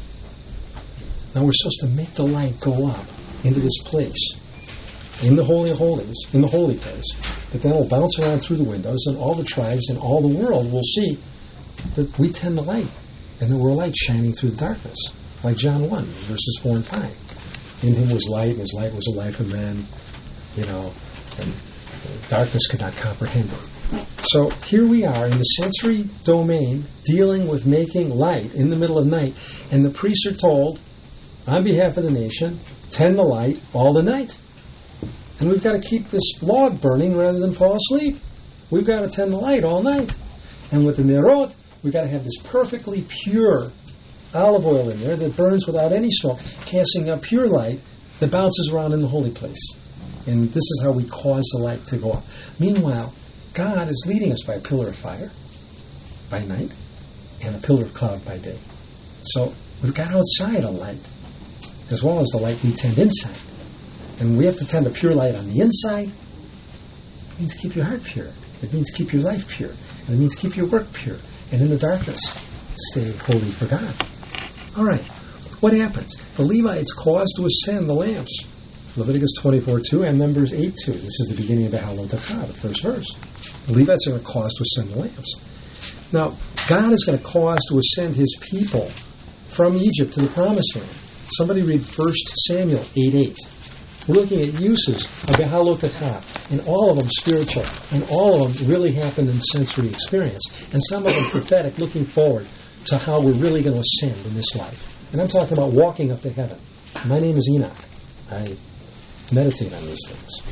Speaker 1: Now we're supposed to make the light go up into this place, in the Holy of Holies, in the holy place, that then will bounce around through the windows, and all the tribes and all the world will see that we tend the light, and that we're a light shining through the darkness, like John one, verses four and five. In him was light, and his light was the life of men, you know, and darkness could not comprehend it. So here we are in the sensory domain, dealing with making light in the middle of night, and the priests are told, on behalf of the nation, tend the light all the night. And we've got to keep this log burning rather than fall asleep. We've got to tend the light all night. And with the nerot, we've got to have this perfectly pure olive oil in there that burns without any smoke, casting a pure light that bounces around in the holy place. And this is how we cause the light to go up. Meanwhile, God is leading us by a pillar of fire by night and a pillar of cloud by day. So we've got outside a light, as well as the light we tend inside. And we have to tend a pure light on the inside. It means keep your heart pure. It means keep your life pure. And it means keep your work pure. And in the darkness, stay holy for God. All right. What happens? The Levites cause to ascend the lamps. Leviticus twenty-four two and Numbers eight two. This is the beginning of the Halotachah, the first verse. The Levites are going to cause to ascend the lamps. Now, God is going to cause to ascend His people from Egypt to the Promised Land. Somebody read First Samuel eight eight. We're looking at uses of the Halotachah, and all of them spiritual, and all of them really happened in sensory experience, and some of them prophetic, looking forward to how we're really going to ascend in this life. And I'm talking about walking up to heaven. My name is Enoch. I meditate on these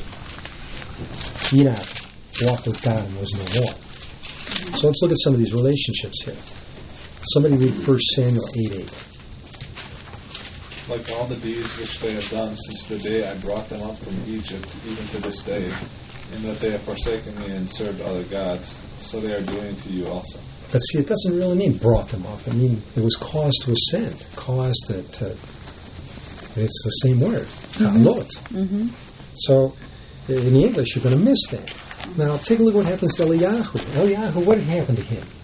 Speaker 1: things. Enoch walked with God and was no more. So let's look at some of these relationships here. Somebody read First Samuel eight eight.
Speaker 5: Like all the deeds which they have done since the day I brought them up from Egypt, even to this day, in that they have forsaken me and served other gods, so they are doing to you also.
Speaker 1: But see, it doesn't really mean brought them up. I mean, it was caused to ascend, caused to, to it's the same word, halot.
Speaker 2: Mm-hmm.
Speaker 1: So, in the English, you're going to miss that. Now, take a look what happens to Eliyahu. Eliyahu, what had happened to him?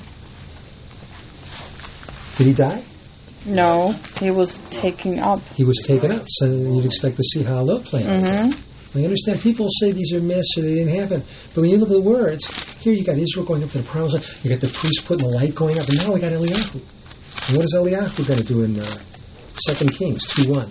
Speaker 1: Did he die?
Speaker 2: No, he was taken up.
Speaker 1: He was taken up, so you'd expect to see halot playing out there.
Speaker 2: Mm-hmm.
Speaker 1: I understand people say these are myths or they didn't happen, but when you look at the words, here you got Israel going up to the promised land, you got the priest putting the light going up, and now we got Eliyahu. And what is Eliyahu going to do in uh, Second Kings two one?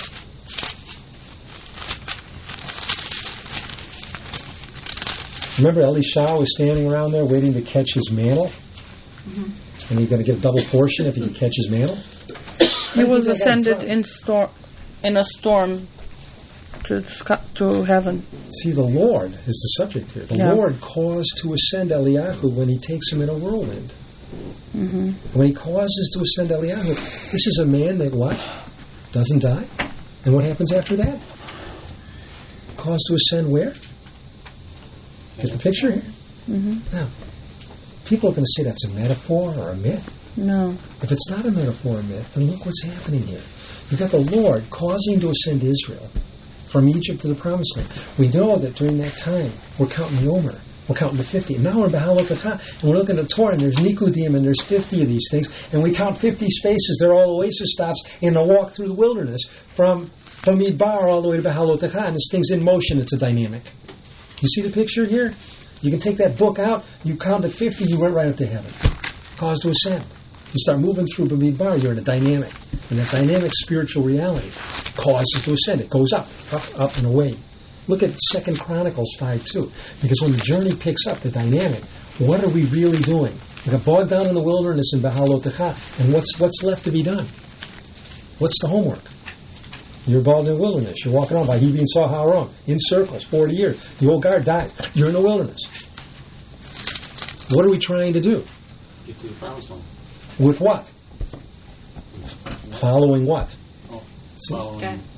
Speaker 1: Remember Elisha was standing around there waiting to catch his mantle? Mm-hmm. And he's going to get a double portion if he can catch his mantle?
Speaker 2: He was ascended in storm, in a storm to sky, to heaven.
Speaker 1: See, the Lord is the subject here. The
Speaker 2: Yeah.
Speaker 1: Lord caused to ascend Eliyahu when He takes him in a whirlwind.
Speaker 2: Mm-hmm.
Speaker 1: When He causes to ascend Eliyahu, this is a man that what? Doesn't die. And what happens after that? Caused to ascend where? Get the picture here?
Speaker 2: Mm-hmm.
Speaker 1: Now, people are going to say that's a metaphor or a myth.
Speaker 2: No.
Speaker 1: If it's not a metaphor or a myth, then look what's happening here. You've got the Lord causing to ascend Israel from Egypt to the Promised Land. We know that during that time, we're counting the Omer. We're counting the fifty. And now we're in Bahalotachah, and we're looking at the Torah, and there's Nikudim, and there's fifty of these things, and we count fifty spaces. They're all oasis stops in a walk through the wilderness from Bamidbar all the way to Bahalotachah, and this thing's in motion. It's a dynamic. You see the picture here? You can take that book out, you count to fifty, you went right up to heaven. Cause to ascend. You start moving through Bamidbar, you're in a dynamic. And that dynamic spiritual reality causes to ascend. It goes up, up, up, and away. Look at Second Chronicles five two. Because when the journey picks up, the dynamic, what are we really doing? We got bogged down in the wilderness in Bahalotachah, and what's what's left to be done? What's the homework? You're involved in the wilderness. You're walking around by Hebi and Saharon in circles, forty years. The old guard dies. You're in the wilderness. What are we trying to do?
Speaker 6: Get to the promised land.
Speaker 1: With what? Following what?
Speaker 6: Oh,
Speaker 1: See?
Speaker 6: following.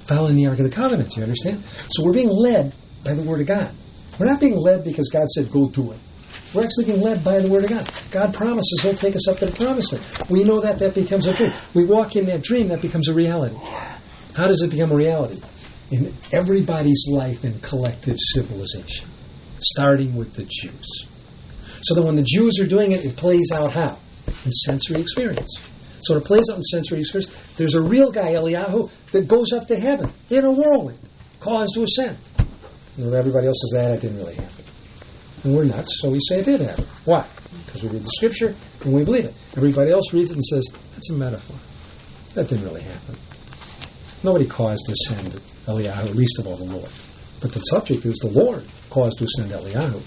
Speaker 1: following the Ark of the Covenant. Do you understand? So we're being led by the Word of God. We're not being led because God said, go do it. We're actually being led by the Word of God. God promises He'll take us up to the promised land. We know that that becomes a dream. We walk in that dream, that becomes a reality. How does it become a reality? In everybody's life in collective civilization, starting with the Jews. So that when the Jews are doing it, it plays out how? In sensory experience. So when it plays out in sensory experience, there's a real guy, Eliyahu, that goes up to heaven in a whirlwind, caused to ascend. And everybody else says that, it didn't really happen. And we're nuts, so we say it did happen. Why? Because we read the Scripture and we believe it. Everybody else reads it and says, that's a metaphor. That didn't really happen. Nobody caused to ascend Eliyahu, least of all the Lord. But the subject is the Lord caused to ascend Eliyahu.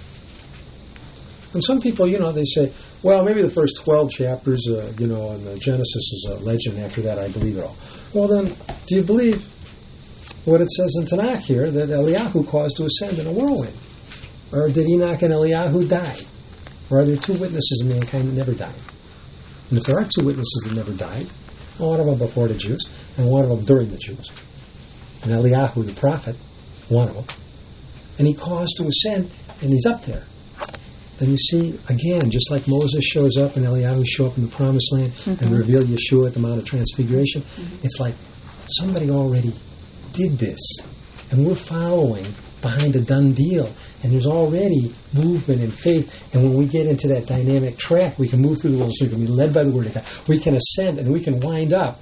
Speaker 1: And some people, you know, they say, well, maybe the first twelve chapters, uh, you know, and the Genesis is a legend. After that, I believe it all. Well, then, do you believe what it says in Tanakh here, that Eliyahu caused to ascend in a whirlwind? Or did Enoch and Eliyahu die? Or are there two witnesses of mankind that never died? And if there are two witnesses that never died, one of them before the Jews, and one of them during the Jews, and Eliyahu, the prophet, one of them, and he caused to ascend, and he's up there. Then you see, again, just like Moses shows up and Eliyahu show up in the Promised Land mm-hmm. and reveal Yeshua at the Mount of Transfiguration, mm-hmm. it's like somebody already did this, and we're following behind a done deal, and there's already movement and faith, and when we get into that dynamic track, we can move through the wilderness, we can be led by the Word of God, we can ascend, and we can wind up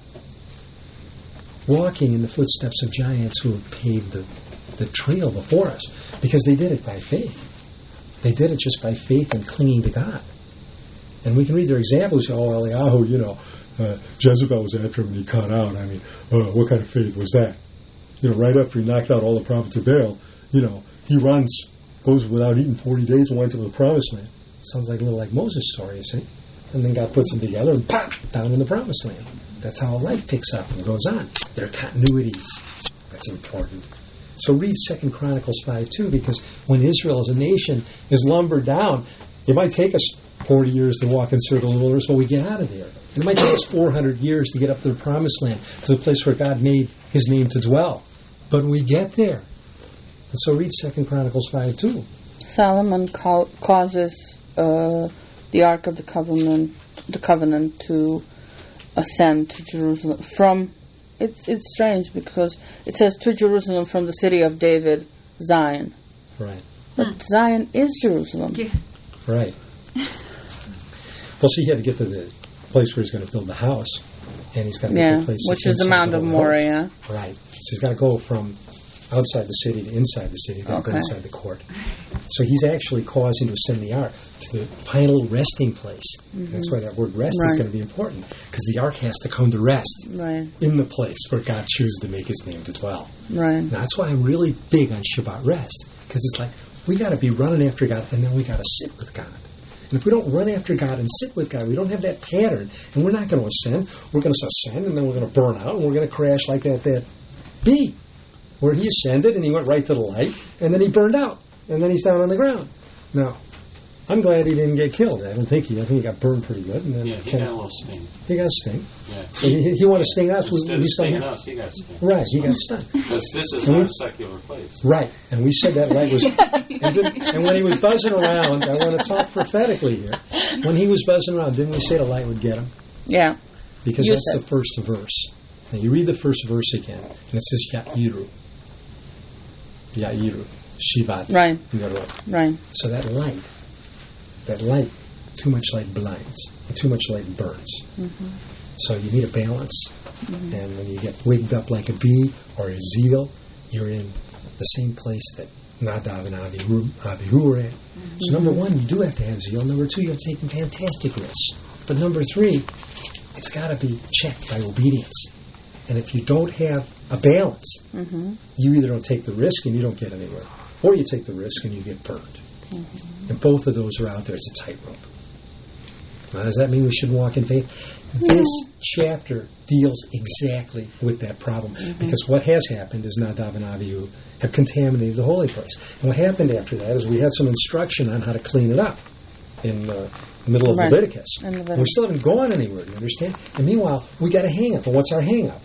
Speaker 1: walking in the footsteps of giants who have paved the, the trail before us, because they did it by faith. They did it just by faith and clinging to God. And we can read their examples. Oh, Eliyahu, you know, uh, Jezebel was after him and he cut out. I mean, uh, what kind of faith was that? You know, right after he knocked out all the prophets of Baal, you know, he runs, goes without eating forty days and went to the Promised Land. Sounds like a little like Moses' story, you see. And then God puts them together and pop, down in the Promised Land. That's how life picks up and goes on. There are continuities. That's important. So read Second Chronicles five two, because when Israel as a nation is lumbered down, it might take us forty years to walk in circles of the wilderness when we get out of there. And it might take us four hundred years to get up to the Promised Land, to the place where God made His name to dwell. But we get there. And so read Second Chronicles five two.
Speaker 2: Solomon ca- causes uh, the Ark of the Covenant, the Covenant to ascend to Jerusalem from. It's it's strange because it says to Jerusalem from the city of David, Zion.
Speaker 1: Right.
Speaker 2: But hmm. Zion is Jerusalem.
Speaker 8: Yeah.
Speaker 1: Right. Well, see, he had to get to the place where he's going to build the house, and he's got to
Speaker 2: yeah,
Speaker 1: get the place
Speaker 2: which is the Mount of Moriah.
Speaker 1: Right. So he's got to go from outside the city to inside the city, then
Speaker 2: okay.
Speaker 1: go inside the court. So he's actually causing to ascend the ark to the final resting place. Mm-hmm. That's why that word rest right. is going to be important, because the ark has to come to rest
Speaker 2: right.
Speaker 1: in the place where God chooses to make His name to dwell.
Speaker 2: Right.
Speaker 1: Now, that's why I'm really big on Shabbat rest, because it's like we got to be running after God, and then we got to sit with God. And if we don't run after God and sit with God, we don't have that pattern, and we're not going to ascend. We're going to ascend, and then we're going to burn out, and we're going to crash like that that bee, where he ascended, and he went right to the light, and then he burned out, and then he's down on the ground. Now, I'm glad he didn't get killed. I don't think he. I think he got burned pretty good. And then
Speaker 6: yeah, he got a little sting.
Speaker 1: He got a sting.
Speaker 6: Yeah.
Speaker 1: So he, he, he wanted to sting us.
Speaker 6: Instead
Speaker 1: we,
Speaker 6: of stinging us, he got stung.
Speaker 1: Right, he got stung.
Speaker 6: Because this is
Speaker 1: and
Speaker 6: not
Speaker 1: we,
Speaker 6: a secular place.
Speaker 1: Right, and we said that light was... and, did, and when he was buzzing around, I want to talk prophetically here. When he was buzzing around, didn't we say the light would get him?
Speaker 2: Yeah.
Speaker 1: Because
Speaker 2: you
Speaker 1: that's
Speaker 2: said.
Speaker 1: the first verse. Now you read the first verse again, and it says Ya'iru. Ya'iru. Shivat.
Speaker 2: Right.
Speaker 1: Yarot.
Speaker 2: Right.
Speaker 1: So that light, that light, too much light blinds, and too much light burns. Mm-hmm. So you need a balance. Mm-hmm. And when you get wigged up like a bee or a zeal, you're in the same place that Nadav and Abihu, Abihu were at. Mm-hmm. So number one, you do have to have zeal. Number two, you have to take fantastic risks. But number three, it's got to be checked by obedience. And if you don't have a balance, mm-hmm. you either don't take the risk and you don't get anywhere, or you take the risk and you get burned. Mm-hmm. And both of those are out there. It's a tightrope. Now, does that mean we shouldn't walk in faith? This chapter deals exactly with that problem. Mm-hmm. Because what has happened is Nadav and Abihu have contaminated the holy place. And what happened after that is we had some instruction on how to clean it up in uh, the middle of
Speaker 2: right.
Speaker 1: Leviticus.
Speaker 2: Leviticus.
Speaker 1: And we still haven't gone anywhere, do you understand? And meanwhile, we got a hang-up. And what's our hang-up?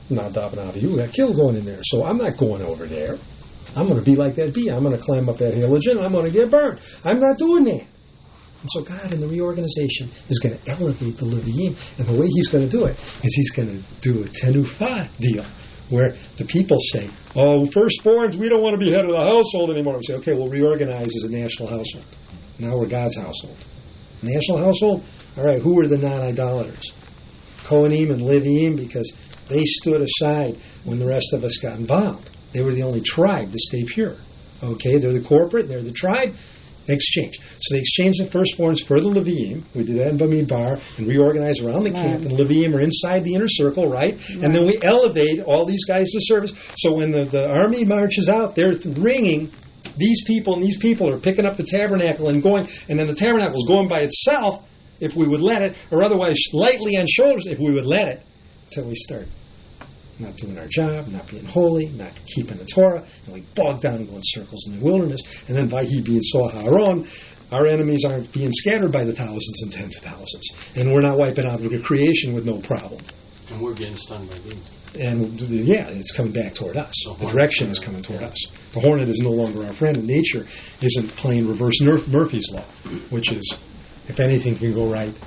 Speaker 1: Nadab and Abihu got killed going in there. So I'm not going over there. I'm going to be like that bee. I'm going to climb up that hill and I'm going to get burned. I'm not doing that. And so God in the reorganization is going to elevate the Leviim. And the way he's going to do it is he's going to do a tenufah deal, where the people say, oh, firstborns, we don't want to be head of the household anymore. We say, okay, we'll reorganize as a national household. Now we're God's household. National household? All right, who were the non-idolaters? Kohanim and Leviim, because they stood aside when the rest of us got involved. They were the only tribe to stay pure. Okay, they're the corporate, they're the tribe. Exchange. So they exchanged the firstborns for the Leviim. We did that in Bamidbar and reorganized around the camp. And the Leviim are inside the inner circle, right? right? And then we elevate all these guys to service. So when the, the army marches out, they're ringing these people, and these people are picking up the tabernacle and going, and then the tabernacle is going by itself, if we would let it, or otherwise lightly on shoulders, if we would let it, until we start not doing our job, not being holy, not keeping the Torah, and we bog down and go in circles in the wilderness. And then by he being so Haron, our enemies aren't being scattered by the thousands and tens of thousands. And we're not wiping out the creation with no problem.
Speaker 6: And we're getting stung by demons.
Speaker 1: And yeah, it's coming back toward us. The, the direction is coming toward yeah. us. The hornet is no longer our friend, and nature isn't playing reverse Nerf Murphy's Law, which is, if anything can go right,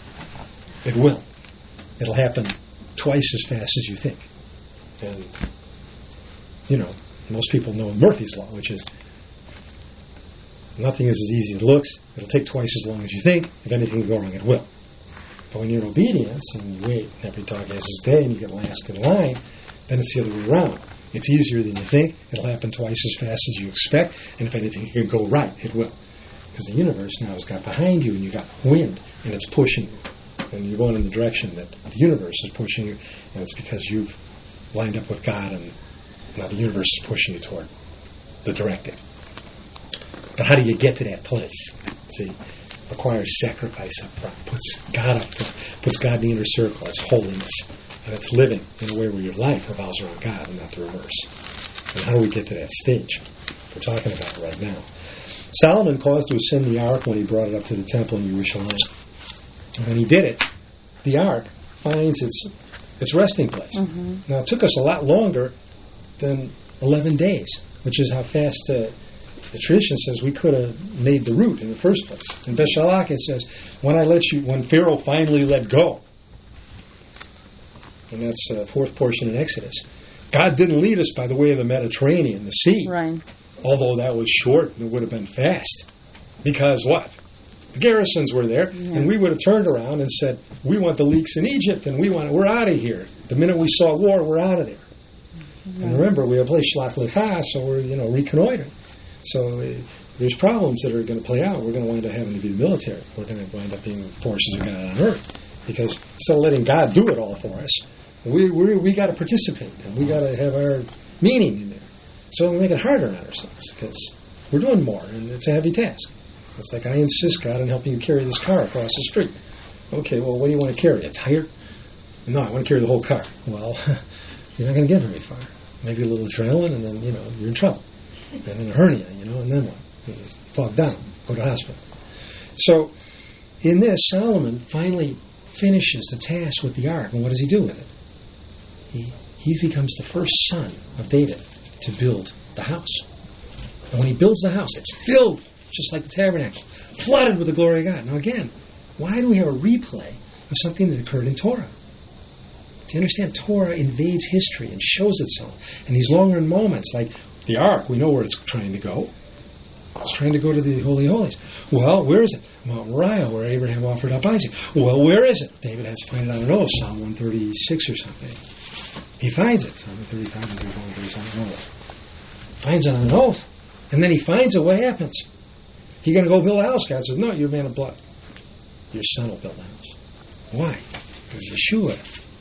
Speaker 1: it will. It'll happen twice as fast as you think. And, you know, most people know Murphy's Law, which is nothing is as easy as it looks. It'll take twice as long as you think. If anything can go wrong, it will. But when you're in obedience and you wait, and every dog has his day, and you get last in line, then it's the other way around. It's easier than you think. It'll happen twice as fast as you expect. And if anything can go right, it will. Because the universe now has got behind you, and you've got wind, and it's pushing you. And you're going in the direction that the universe is pushing you, and it's because you've lined up with God, and now the universe is pushing you toward the directive. But how do you get to that place? See, requires sacrifice up front, puts God up front, puts God in the inner circle. It's holiness, and it's living in a way where your life revolves around God and not the reverse. And how do we get to that stage? We're talking about it right now. Solomon caused to ascend the ark when he brought it up to the temple in Jerusalem. And when he did it, the ark finds its its resting place. Mm-hmm. Now, it took us a lot longer than eleven days, which is how fast uh, the tradition says we could have made the route in the first place. In Beshalach, it says, when I let you, when Pharaoh finally let go, and that's the uh, fourth portion in Exodus, God didn't lead us by the way of the Mediterranean, the sea.
Speaker 2: Right.
Speaker 1: Although that was short and it would have been fast. Because what? The garrisons were there, yeah. and we would have turned around and said, we want the leaks in Egypt, and we want, we're out of here. The minute we saw war, we're out of there. Yeah. And remember, we have placed Shlach Lecha, so we're, you know, reconnoitering. So uh, there's problems that are going to play out. We're going to wind up having to be the military. We're going to wind up being the forces of God on earth. Because instead of letting God do it all for us, we we we got to participate, and we got to have our meaning in there. So we make it harder on ourselves, because we're doing more, and it's a heavy task. It's like, I insist, God, on helping you carry this car across the street. Okay, well, what do you want to carry? A tire? No, I want to carry the whole car. Well, you're not going to get very far. Maybe a little adrenaline, and then, you know, you're in trouble. And then a hernia, you know, and then what? You fall down, go to hospital. So, in this, Solomon finally finishes the task with the ark, and what does he do with it? He he becomes the first son of David to build the house. And when he builds the house, it's filled just like the tabernacle, flooded with the glory of God. Now again, why do we have a replay of something that occurred in Torah? To understand, Torah invades history and shows itself. And these longer moments, like the ark, we know where it's trying to go. It's trying to go to the Holy of Holies. Well, where is it? Mount Moriah, where Abraham offered up Isaac. Well, where is it? David has to find it on an oath, Psalm one thirty-six or something. He finds it, Psalm one thirty-five, one thirty-seven, oath. Finds it on an oath. And then he finds it, what happens? He's going to go build a house. God says, no, you're a man of blood. Your son will build a house. Why? Because Yeshua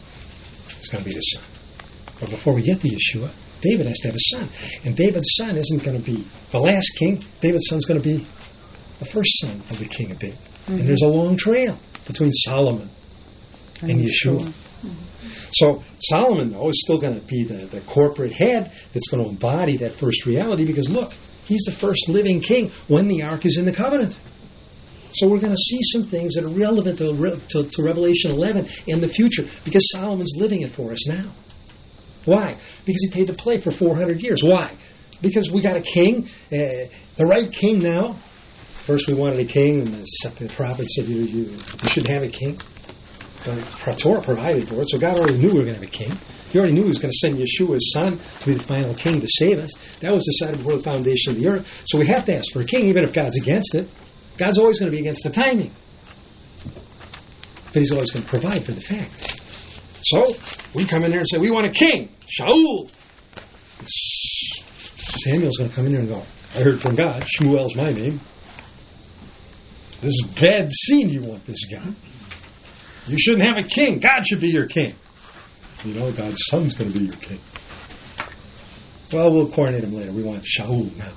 Speaker 1: is going to be the son. But before we get to Yeshua, David has to have a son. And David's son isn't going to be the last king. David's son's going to be the first son of the king of David. Mm-hmm. And there's a long trail between Solomon and, and Yeshua. Mm-hmm. So Solomon, though, is still going to be the, the corporate head that's going to embody that first reality, because look, he's the first living king when the ark is in the covenant. So we're going to see some things that are relevant to, to, to Revelation eleven in the future, because Solomon's living it for us now. Why? Because he paid to play for four hundred years. Why? Because we got a king, uh, the right king now. First we wanted a king, and the, the prophet said, you, you, you should have a king. The Torah provided for it, so God already knew we were going to have a king. He already knew he was going to send Yeshua, his son, to be the final king to save us. That was decided before the foundation of the earth. So we have to ask for a king, even if God's against it. God's always going to be against the timing. But he's always going to provide for the fact. So we come in there and say, we want a king, Shaul. Samuel's going to come in there and go, I heard from God, Shmuel's my name. This is bad scene you want this guy. You shouldn't have a king. God should be your king. You know, God's son's going to be your king. Well, we'll coordinate him later. We want Shaul now.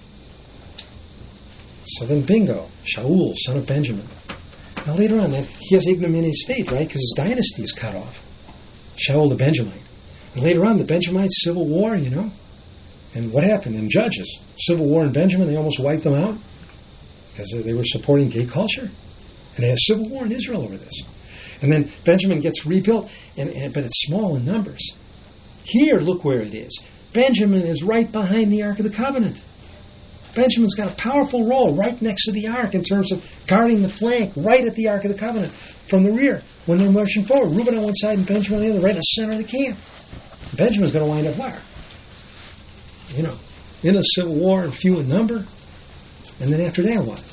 Speaker 1: So then, bingo, Shaul, son of Benjamin. Now later on, that he has ignominious fate, right? Because his dynasty is cut off. Shaul the Benjamite. And later on, the Benjamites, civil war, you know. And what happened in Judges? Civil war in Benjamin, they almost wiped them out because they were supporting gay culture. And they had civil war in Israel over this. And then Benjamin gets rebuilt, and, and but it's small in numbers. Here, look where it is. Benjamin is right behind the Ark of the Covenant. Benjamin's got a powerful role right next to the Ark in terms of guarding the flank right at the Ark of the Covenant from the rear when they're marching forward. Reuben on one side and Benjamin on the other, right in the center of the camp. Benjamin's going to wind up where? You know, in a civil war and few in number. And then after that, what?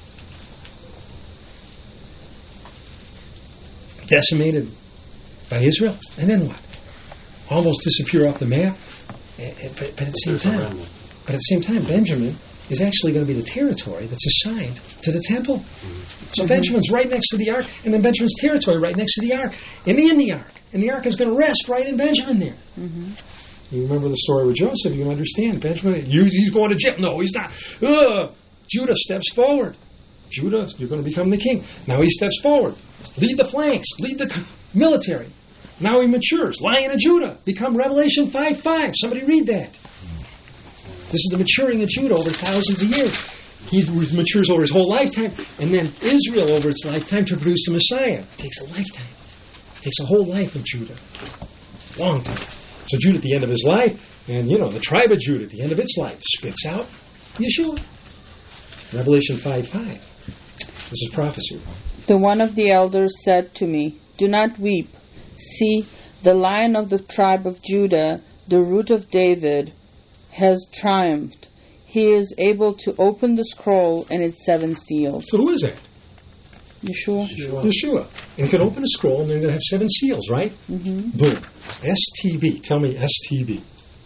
Speaker 1: Decimated by Israel. And then what? Almost disappear off the map. But, but at the same time, but at the same time, Benjamin is actually going to be the territory that's assigned to the temple. Mm-hmm. So Benjamin's right next to the ark, and then Benjamin's territory right next to the ark, and in the ark. And the ark is going to rest right in Benjamin there. Mm-hmm. You remember the story with Joseph, you understand. Benjamin, you, he's going to jail. No, he's not. Ugh. Judah steps forward. Judah, you're going to become the king. Now he steps forward. Lead the flanks. Lead the military. Now he matures. Lion of Judah. Become Revelation five five. Somebody read that. This is the maturing of Judah over thousands of years. He matures over his whole lifetime. And then Israel over its lifetime to produce the Messiah. It takes a lifetime. It takes a whole life of Judah. Long time. So Judah at the end of his life, and you know, the tribe of Judah at the end of its life, spits out Yeshua. Revelation five five. This is prophecy.
Speaker 2: The one of the elders said to me, do not weep. See, the Lion of the tribe of Judah, the root of David, has triumphed. He is able to open the scroll and its seven seals.
Speaker 1: So who is that?
Speaker 2: Yeshua.
Speaker 1: Yeshua. Yeshua. And he can open a scroll and they're going to have seven seals, right?
Speaker 2: Mm-hmm.
Speaker 1: Boom. S T B. Tell me S T B.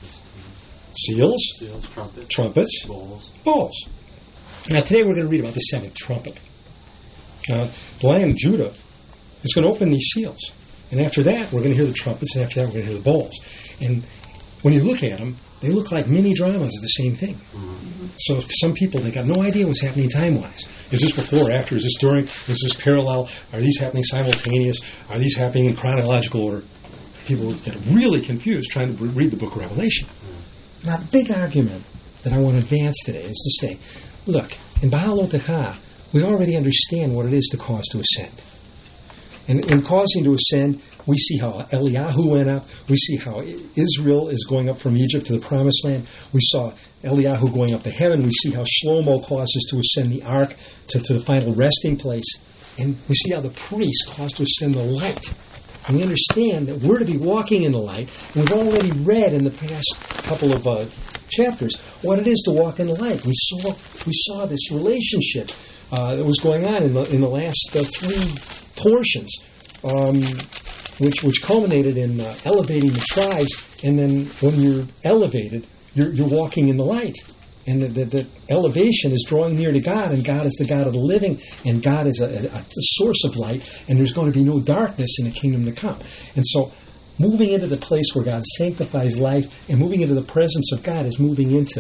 Speaker 1: Seals.
Speaker 6: Seals, trumpets.
Speaker 1: Trumpets.
Speaker 6: Bowls.
Speaker 1: Bowls. Now today we're going to read about the seventh trumpet. Uh, the Lion of Judah is going to open these seals. And after that, we're going to hear the trumpets, and after that, we're going to hear the bowls. And when you look at them, they look like mini dramas of the same thing. Mm-hmm. So some people, they got no idea what's happening time-wise. Is this before or after? Is this during? Is this parallel? Are these happening simultaneous? Are these happening in chronological order? People get really confused trying to read the book of Revelation. Mm-hmm. Now, the big argument that I want to advance today is to say, look, in Baal Otecha, we already understand what it is to cause to ascend. And in causing to ascend, we see how Eliyahu went up. We see how Israel is going up from Egypt to the Promised Land. We saw Eliyahu going up to heaven. We see how Shlomo causes to ascend the ark to, to the final resting place. And we see how the priests cause to ascend the light. And we understand that we're to be walking in the light. And we've already read in the past couple of uh, chapters what it is to walk in the light. We saw we saw this relationship uh, that was going on in the in the last uh, three portions, um, which which culminated in uh, elevating the tribes, and then when you're elevated, you're you're walking in the light, and the, the, the elevation is drawing near to God, and God is the God of the living, and God is a, a, a source of light, and there's going to be no darkness in the kingdom to come. And so, moving into the place where God sanctifies life, and moving into the presence of God is moving into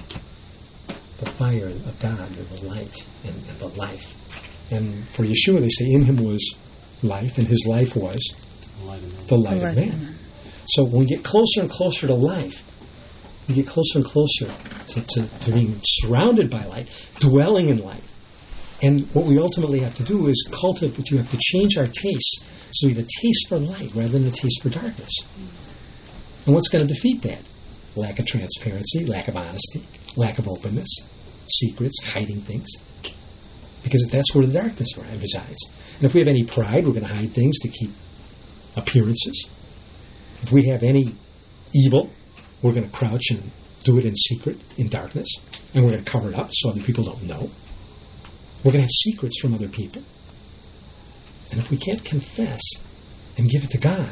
Speaker 1: the fire of God, and the light, and, and the life. And for Yeshua, they say, in him was life, and his life was the light of man. So when we get closer and closer to life, we get closer and closer to, to, to being surrounded by light, dwelling in light. And what we ultimately have to do is cultivate, you have to change our taste so we have a taste for light rather than a taste for darkness. And what's going to defeat that? Lack of transparency, lack of honesty, lack of openness, secrets, hiding things. Because that's where the darkness resides. And if we have any pride, we're going to hide things to keep appearances. If we have any evil, we're going to crouch and do it in secret, in darkness. And we're going to cover it up so other people don't know. We're going to have secrets from other people. And if we can't confess and give it to God,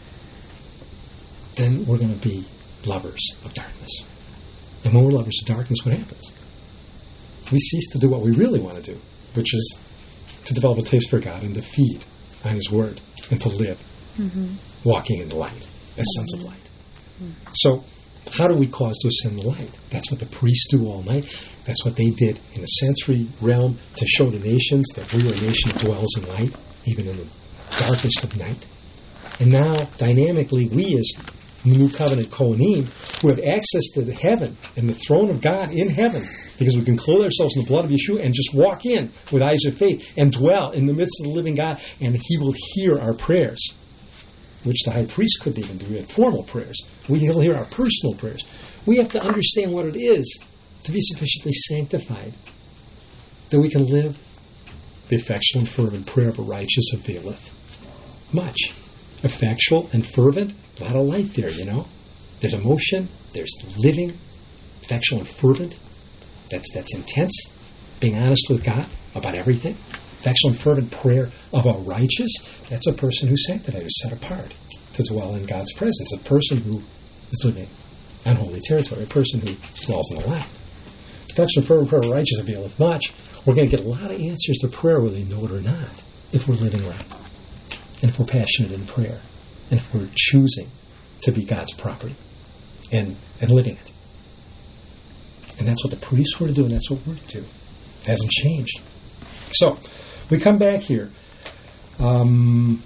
Speaker 1: then we're going to be lovers of darkness. And when we're lovers of darkness, what happens? We cease to do what we really want to do, which is to develop a taste for God and to feed on His Word and to live mm-hmm. walking in the light as sons of light. Mm-hmm. So how do we cause to ascend the light? That's what the priests do all night. That's what they did in the sensory realm to show the nations that we are a nation that dwells in light, even in the darkest of night. And now, dynamically, we as New Covenant Kohanim, who have access to the heaven and the throne of God in heaven, because we can clothe ourselves in the blood of Yeshua and just walk in with eyes of faith and dwell in the midst of the living God, and He will hear our prayers, which the high priest couldn't even do. We had formal prayers. We will hear our personal prayers. We have to understand what it is to be sufficiently sanctified that we can live the effectual and fervent prayer of a righteous availeth much. Effectual and fervent, a lot of light there, you know. There's emotion, there's living, effectual and fervent. That's that's intense, being honest with God about everything. Effectual and fervent prayer of a righteous, that's a person who's sanctified, who's set apart to dwell in God's presence, a person who is living on holy territory, a person who dwells in the light. Effectual and fervent prayer of a righteous availeth much. We're going to get a lot of answers to prayer whether we know it or not, if we're living right, and if we're passionate in prayer, and if we're choosing to be God's property and, and living it. And that's what the priests were to do, and that's what we're to do. It hasn't changed. So, we come back here. Um,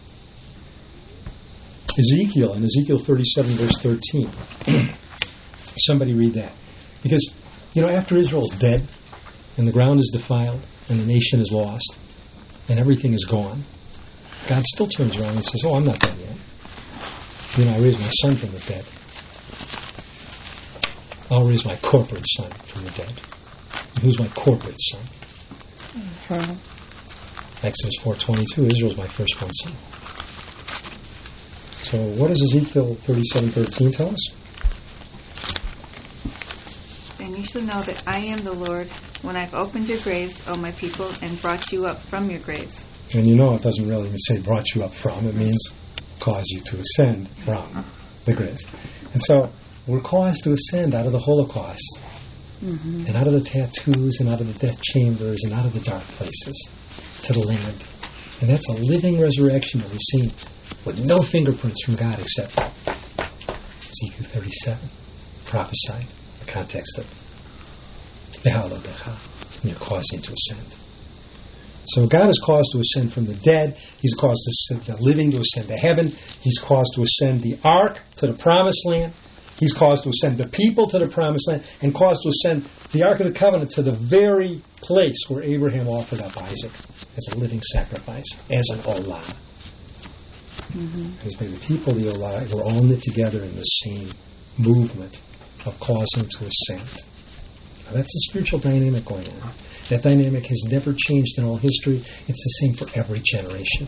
Speaker 1: Ezekiel, in Ezekiel thirty-seven, verse thirteen. Somebody read that. Because, you know, after Israel's dead, and the ground is defiled, and the nation is lost, and everything is gone, God still turns around and says, oh, I'm not done yet. You know, I raised my son from the dead. I'll raise my corporate son from the dead. And who's my corporate son?
Speaker 2: Sure.
Speaker 1: Exodus four twenty-two, Israel's my firstborn son. So what does Ezekiel thirty-seven thirteen tell us?
Speaker 9: And you shall know that I am the Lord when I've opened your graves, O my people, and brought you up from your graves. And
Speaker 1: you know it doesn't really even say brought you up from. It means cause you to ascend from the graves. And so we're caused to ascend out of the Holocaust, mm-hmm. and out of the tattoos, and out of the death chambers, and out of the dark places, to the land. And that's a living resurrection that we've seen with no fingerprints from God except Ezekiel thirty-seven, prophesied, the context of Behalodecha, and you're causing to ascend. So God is caused to ascend from the dead. He's caused to ascend the living to ascend to heaven. He's caused to ascend the ark to the promised land. He's caused to ascend the people to the promised land, and caused to ascend the ark of the covenant to the very place where Abraham offered up Isaac as a living sacrifice, as an olah. Mm-hmm. He's made the people the olah. We're all knit together in the same movement of causing to ascend. Now, that's the spiritual dynamic going on. That dynamic has never changed in all history. It's the same for every generation.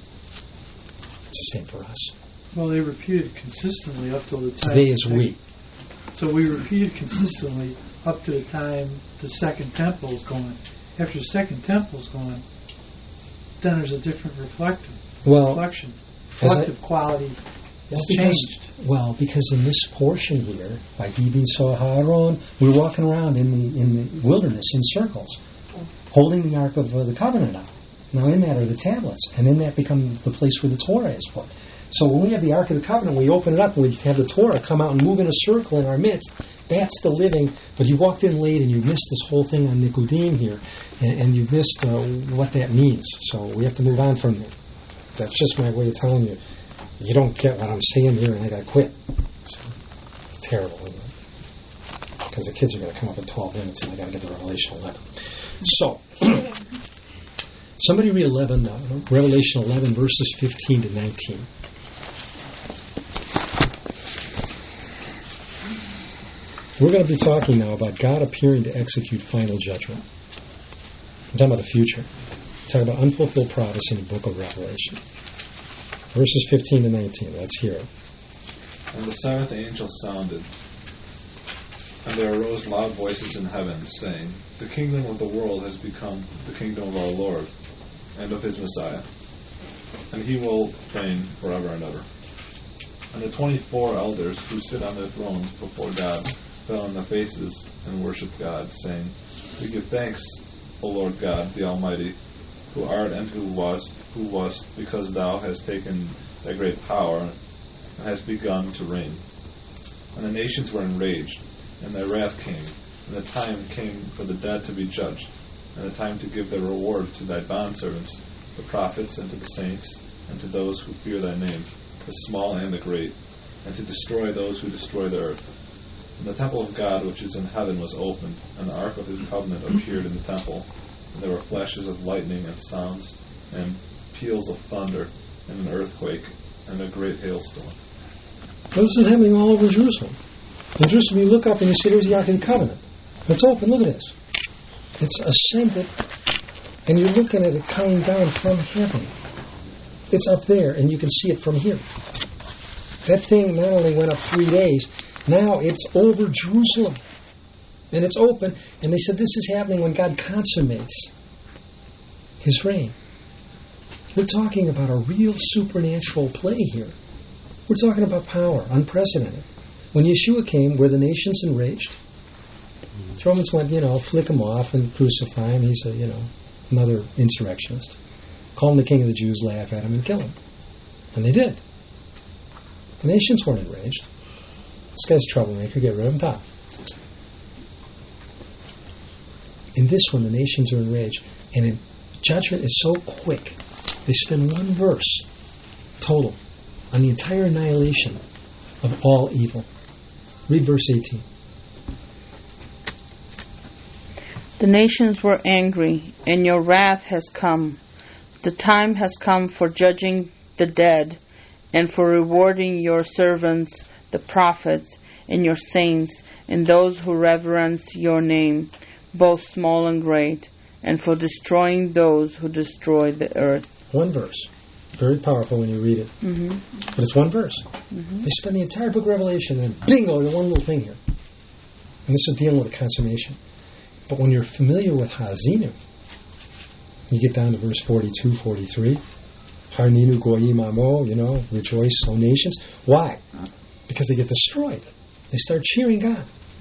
Speaker 1: It's the same for us.
Speaker 10: Well, they repeated consistently up till the time.
Speaker 1: Today is we.
Speaker 10: So we repeated consistently up to the time the second temple is gone. After the second temple is gone, then there's a different reflective
Speaker 1: well,
Speaker 10: reflection. Reflective I, quality has
Speaker 1: because,
Speaker 10: changed.
Speaker 1: Well, because in this portion here, by Dibin Soharon, we're walking around in the in the wilderness in circles, holding the Ark of uh, the Covenant up. Now in that are the tablets, and in that become the place where the Torah is put. So when we have the Ark of the Covenant, we open it up and we have the Torah come out and move in a circle in our midst. That's the living. But you walked in late and you missed this whole thing on Nikodim here, and, and you've missed uh, what that means. So we have to move on from there. That's just my way of telling you. You don't get what I'm saying here, and I got to quit. So it's terrible, isn't it? Because the kids are going to come up in twelve minutes, and I got to get to Revelation eleven. So somebody read eleven, uh, Revelation eleven, verses fifteen to nineteen. We're going to be talking now about God appearing to execute final judgment. I'm talking about the future. I'm talking about unfulfilled prophecy in the book of Revelation. Verses fifteen to nineteen. Let's hear it.
Speaker 5: And the seventh angel sounded, and there arose loud voices in heaven, saying, The kingdom of the world has become the kingdom of our Lord, and of his Messiah, and he will reign forever and ever. And the twenty-four elders who sit on their thrones before God fell on their faces and worshipped God, saying, We give thanks, O Lord God, the Almighty, who art and who was, who wast, because thou hast taken thy great power and hast begun to reign. And the nations were enraged, and thy wrath came, and the time came for the dead to be judged, and the time to give their reward to thy bondservants, the prophets, and to the saints, and to those who fear thy name, the small and the great, and to destroy those who destroy the earth. And the temple of God which is in heaven was opened, and the ark of his covenant appeared in the temple, and there were flashes of lightning and sounds, and peals of thunder, and an earthquake, and a great hailstorm.
Speaker 1: Well, this is happening all over Jerusalem. In Jerusalem, you look up and you see there's the Ark of the Covenant. It's open. Look at this. It's ascended, and you're looking at it coming down from heaven. It's up there, and you can see it from here. That thing not only went up three days, now it's over Jerusalem. And it's open, and they said this is happening when God consummates his reign. We're talking about a real supernatural play here. We're talking about power, unprecedented. When Yeshua came, were the nations enraged? The Romans went, you know, flick him off and crucify him. He's a, you know, another insurrectionist. Call him the king of the Jews, laugh at him, and kill him. And they did. The nations weren't enraged. This guy's a troublemaker, get rid of him, top. In this one, the nations are enraged. And in, judgment is so quick. They spend one verse total on the entire annihilation of all evil. Read verse eighteen.
Speaker 2: The nations were angry, and your wrath has come. The time has come for judging the dead, and for rewarding your servants, the prophets, and your saints, and those who reverence your name, both small and great, and for destroying those who destroy the earth.
Speaker 1: One verse. Very powerful when you read it.
Speaker 2: Mm-hmm.
Speaker 1: But it's one verse.
Speaker 2: Mm-hmm.
Speaker 1: They spend the entire book of Revelation and bingo, the one little thing here. And this is dealing with the consummation. But when you're familiar with Ha'azinu, you get down to verse forty-two, forty-three. Harninu goyim amo, you know, rejoice, O nations. Why? Because they get destroyed. They start cheering God.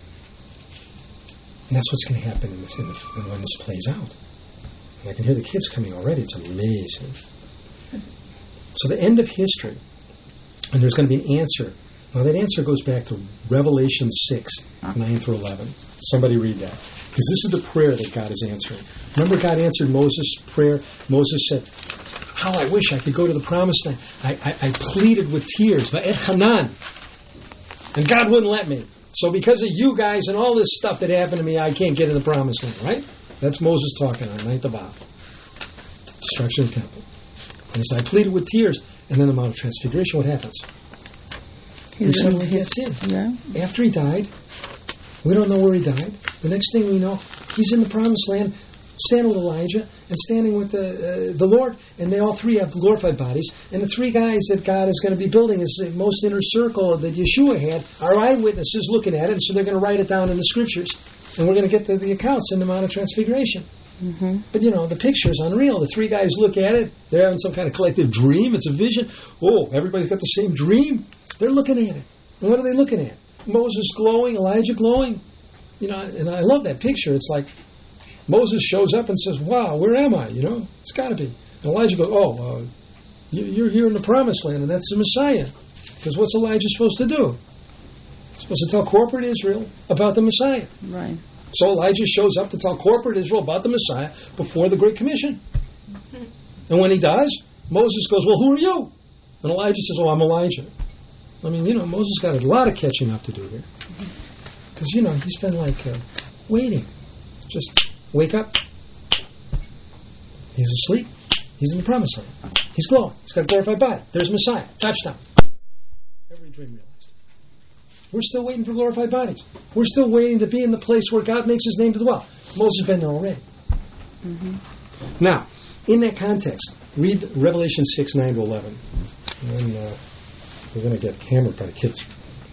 Speaker 1: And that's what's going to happen in this, in the, when this plays out. And I can hear the kids coming already. It's amazing. So the end of history, and there's going to be an answer. Now that answer goes back to Revelation six, nine through eleven. Somebody read that. Because this is the prayer that God is answering. Remember God answered Moses' prayer? Moses said, how I wish I could go to the promised land. I, I, I pleaded with tears. Va'et Hanan. And God wouldn't let me. So because of you guys and all this stuff that happened to me, I can't get in the promised land, right? That's Moses talking on ninth of Av. Destruction of the temple. And he said, I pleaded with tears. And then the Mount of Transfiguration, what happens? He suddenly gets in.
Speaker 2: Yeah.
Speaker 1: After he died, we don't know where he died. The next thing we know, he's in the promised land, standing with Elijah and standing with the uh, the Lord, and they all three have glorified bodies. And the three guys that God is going to be building his most inner circle that Yeshua had are eyewitnesses looking at it, and so they're going to write it down in the scriptures. And we're going to get the, the accounts in the Mount of Transfiguration.
Speaker 2: Mm-hmm.
Speaker 1: But, you know, the picture is unreal. The three guys look at it. They're having some kind of collective dream. It's a vision. Oh, everybody's got the same dream. They're looking at it. And what are they looking at? Moses glowing, Elijah glowing. You know, and I love that picture. It's like Moses shows up and says, wow, where am I? You know, it's got to be. And Elijah goes, oh, uh, you're here in the promised land, and that's the Messiah. Because what's Elijah supposed to do? He's supposed to tell corporate Israel about the Messiah.
Speaker 2: Right.
Speaker 1: So Elijah shows up to tell corporate Israel about the Messiah before the Great Commission. And when he does, Moses goes, well, who are you? And Elijah says, oh, I'm Elijah. I mean, you know, Moses got a lot of catching up to do here. Because, you know, he's been like uh, waiting. Just wake up. He's asleep. He's in the promised land. He's glowing. He's got a glorified body. There's Messiah. Touchdown. Every dream realized. We're still waiting for glorified bodies. We're still waiting to be in the place where God makes his name to dwell. Moses has been there already.
Speaker 2: Mm-hmm.
Speaker 1: Now, in that context, read Revelation six, nine to eleven. And uh, we're going to get hammered by the kids.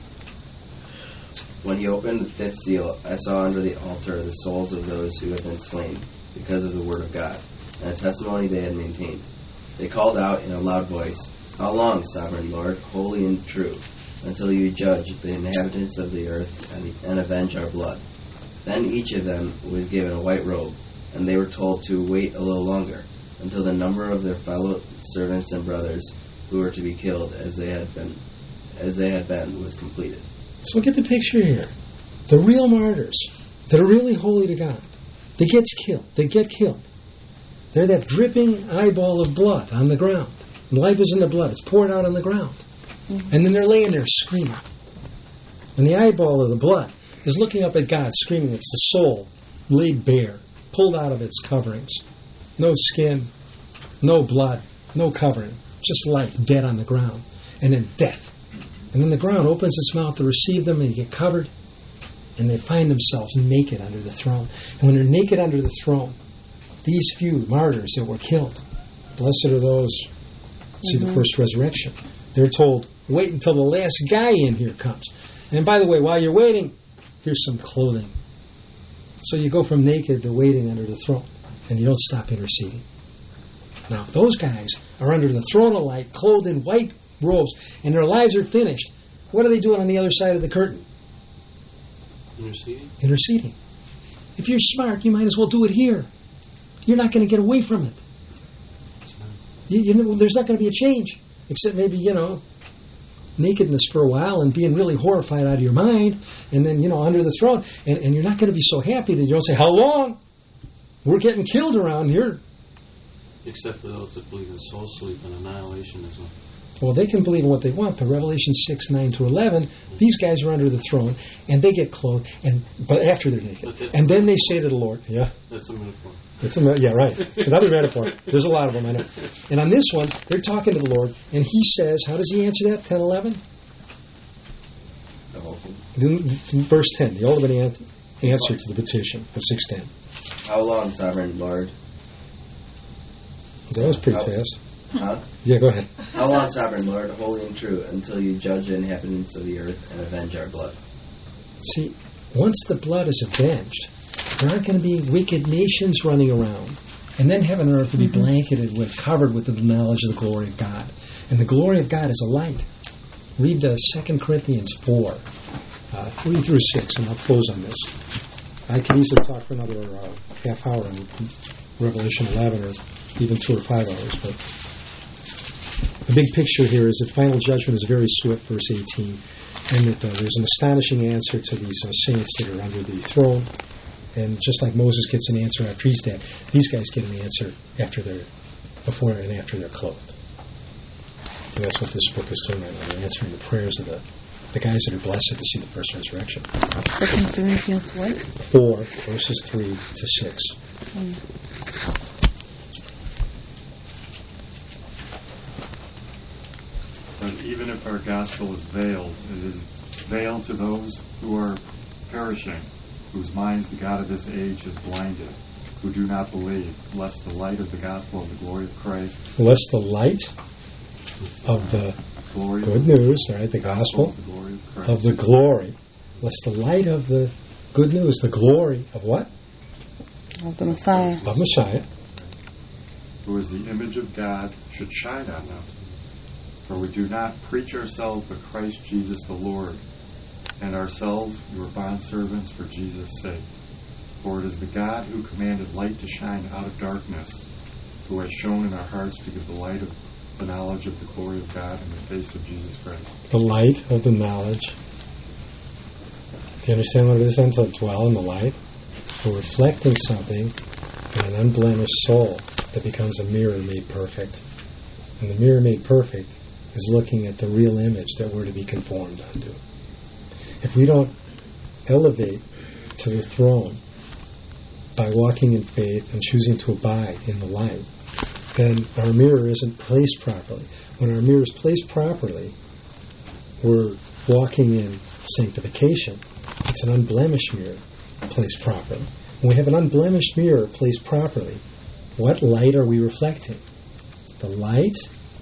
Speaker 4: When he opened the fifth seal, I saw under the altar the souls of those who had been slain because of the word of God, and the testimony they had maintained. They called out in a loud voice, "How long, sovereign Lord, holy and true, until you judge the inhabitants of the earth and, and avenge our blood?" Then each of them was given a white robe, and they were told to wait a little longer, until the number of their fellow servants and brothers who were to be killed as they had been as they had been was completed.
Speaker 1: So get the picture here. The real martyrs that are really holy to God, they get killed. They get killed. They're that dripping eyeball of blood on the ground. And life is in the blood. It's poured out on the ground. Mm-hmm. And then they're laying there screaming. And the eyeball of the blood is looking up at God, screaming. It's the soul laid bare, pulled out of its coverings. No skin, no blood, no covering. Just life dead on the ground. And then death. And then the ground opens its mouth to receive them, and you get covered, and they find themselves naked under the throne. And when they're naked under the throne, these few martyrs that were killed, blessed are those who see mm-hmm. the first resurrection. They're told, wait until the last guy in here comes. And by the way, while you're waiting, here's some clothing. So you go from naked to waiting under the throne, and you don't stop interceding. Now, if those guys are under the throne of light, clothed in white robes, and their lives are finished, what are they doing on the other side of the curtain?
Speaker 6: Interceding.
Speaker 1: Interceding. If you're smart, you might as well do it here. You're not going to get away from it. You, you know, there's not going to be a change, except maybe, you know, nakedness for a while and being really horrified out of your mind, and then, you know, under the throne, and, and you're not going to be so happy that you don't say, how long? We're getting killed around here.
Speaker 6: Except for those that believe in soul sleep and annihilationism.
Speaker 1: Well, they can believe in what they want, but Revelation six, nine to eleven, these guys are under the throne, and they get clothed, and but after they're naked. And then they say to the Lord, yeah.
Speaker 6: That's a metaphor.
Speaker 1: It's a, yeah, right. It's another metaphor. There's a lot of them, I know. And on this one, they're talking to the Lord, and he says, how does he answer that, ten eleven? Verse ten, the ultimate answer to the petition of six ten.
Speaker 4: How long, sovereign Lord?
Speaker 1: That was pretty
Speaker 4: How,
Speaker 1: fast.
Speaker 4: Huh?
Speaker 1: Yeah, go ahead.
Speaker 4: How long, sovereign Lord, holy and true, until you judge the inhabitants of the earth and avenge our blood?
Speaker 1: See, once the blood is avenged, there aren't going to be wicked nations running around. And then heaven and earth will be mm-hmm. blanketed with, covered with the knowledge of the glory of God. And the glory of God is a light. Read uh, Second Corinthians four, uh, three through six, and I'll close on this. I could easily talk for another uh, half hour on Revelation eleven, or even two or five hours, but the big picture here is that final judgment is very swift, verse eighteen, and that uh, there's an astonishing answer to these uh, saints that are under the throne. And just like Moses gets an answer after he's dead, these guys get an answer after they're, before and after they're clothed. And that's what this book is doing right now. They're answering the prayers of the, the guys that are blessed to see the first resurrection.
Speaker 2: Second Corinthians what?
Speaker 1: four, verses three to six. Mm.
Speaker 11: But even if our gospel is veiled, it is veiled to those who are perishing, whose minds the God of this age has blinded, who do not believe, lest the light of the gospel of the glory of Christ,
Speaker 1: lest the light of the glory good news, right, the gospel
Speaker 11: of the glory of,
Speaker 1: of the glory, lest the light of the good news, the glory of what?
Speaker 2: Of the Messiah.
Speaker 1: Of Messiah.
Speaker 11: Who is the image of God, should shine on them. For we do not preach ourselves, but Christ Jesus the Lord, and ourselves your bondservants for Jesus' sake. For it is the God who commanded light to shine out of darkness, who has shown in our hearts to give the light of the knowledge of the glory of God in the face of Jesus Christ.
Speaker 1: The light of the knowledge. Do you understand what it is then to dwell in the light? We're reflecting something in an unblemished soul that becomes a mirror made perfect. And the mirror made perfect is looking at the real image that we're to be conformed unto. If we don't elevate to the throne by walking in faith and choosing to abide in the light, then our mirror isn't placed properly. When our mirror is placed properly, we're walking in sanctification. It's an unblemished mirror placed properly. When we have an unblemished mirror placed properly, what light are we reflecting? The light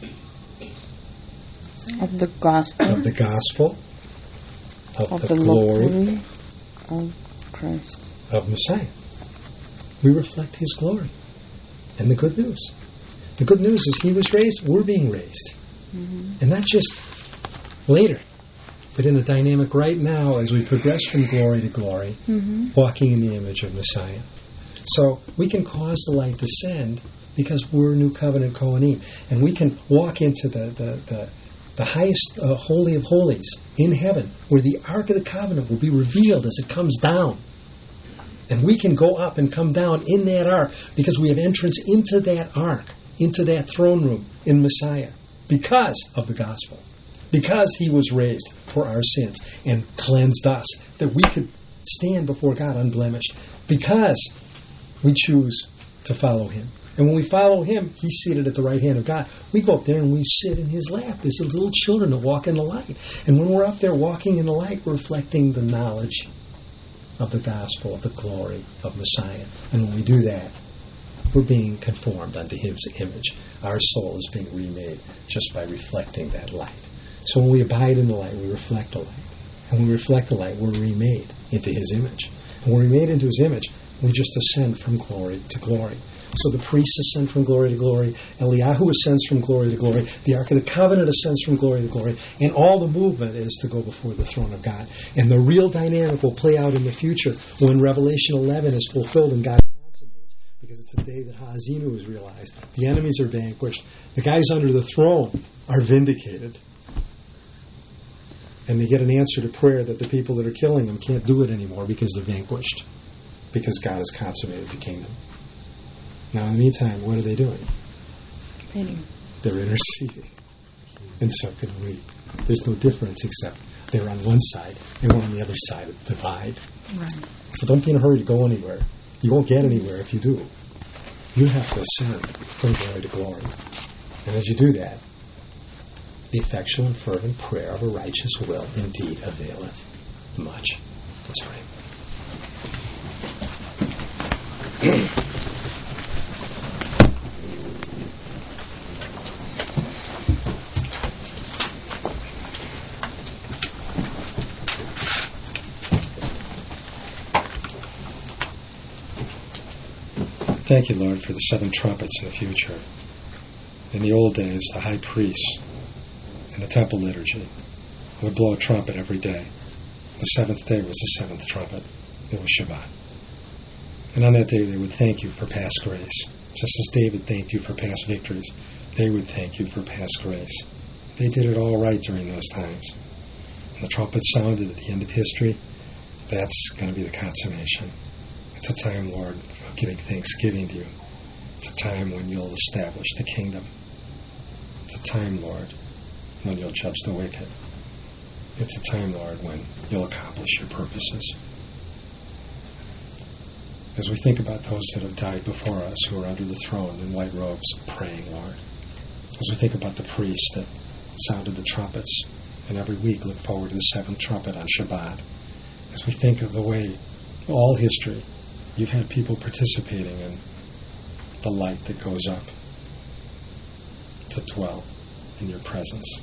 Speaker 2: of the gospel,
Speaker 1: of the gospel, of,
Speaker 2: of
Speaker 1: the,
Speaker 2: the
Speaker 1: glory,
Speaker 2: glory of Christ,
Speaker 1: of Messiah. We reflect His glory and the good news. The good news is He was raised, we're being raised. Mm-hmm. And not just later, but in a dynamic right now as we progress from glory to glory, mm-hmm. walking in the image of Messiah. So we can cause the light to descend because we're New Covenant Kohanim. And we can walk into the, the, the, the highest uh, Holy of Holies in heaven, where the Ark of the Covenant will be revealed as it comes down. And we can go up and come down in that Ark because we have entrance into that Ark, into that throne room in Messiah, because of the gospel. Because He was raised for our sins and cleansed us, that we could stand before God unblemished. Because we choose to follow Him. And when we follow Him, He's seated at the right hand of God. We go up there and we sit in His lap as little children that walk in the light. And when we're up there walking in the light, we're reflecting the knowledge of the gospel, of the glory of Messiah. And when we do that, we're being conformed unto His image. Our soul is being remade just by reflecting that light. So when we abide in the light, we reflect the light. And when we reflect the light, we're remade into His image. And when we're remade into His image, we just ascend from glory to glory. So the priests ascend from glory to glory, Eliyahu ascends from glory to glory, the Ark of the Covenant ascends from glory to glory, and all the movement is to go before the throne of God. And the real dynamic will play out in the future when Revelation eleven is fulfilled and God consummates, because it's the day that Ha'azinu is realized. The enemies are vanquished. The guys under the throne are vindicated. And they get an answer to prayer that the people that are killing them can't do it anymore because they're vanquished. Because God has consummated the kingdom. Now, in the meantime, what are they doing?
Speaker 2: Praying.
Speaker 1: They're interceding. And so can we. There's no difference except they're on one side and we're on the other side of the divide.
Speaker 2: Right.
Speaker 1: So don't be in a hurry to go anywhere. You won't get anywhere if you do. You have to ascend from glory to glory. And as you do that, the effectual and fervent prayer of a righteous will indeed availeth much. Let's pray. Thank you, Lord, for the seven trumpets in the future. In the old days, the high priests in the temple liturgy would blow a trumpet every day. The seventh day was the seventh trumpet. It was Shabbat. And on that day, they would thank you for past grace. Just as David thanked you for past victories, they would thank you for past grace. They did it all right during those times. And the trumpet sounded at the end of history. That's going to be the consummation. It's a time, Lord, of giving thanksgiving to you. It's a time when you'll establish the kingdom. It's a time, Lord, when you'll judge the wicked. It's a time, Lord, when you'll accomplish your purposes. As we think about those that have died before us who are under the throne in white robes praying, Lord, as we think about the priests that sounded the trumpets and every week look forward to the seventh trumpet on Shabbat, as we think of the way all history you've had people participating in the light that goes up to dwell in your presence.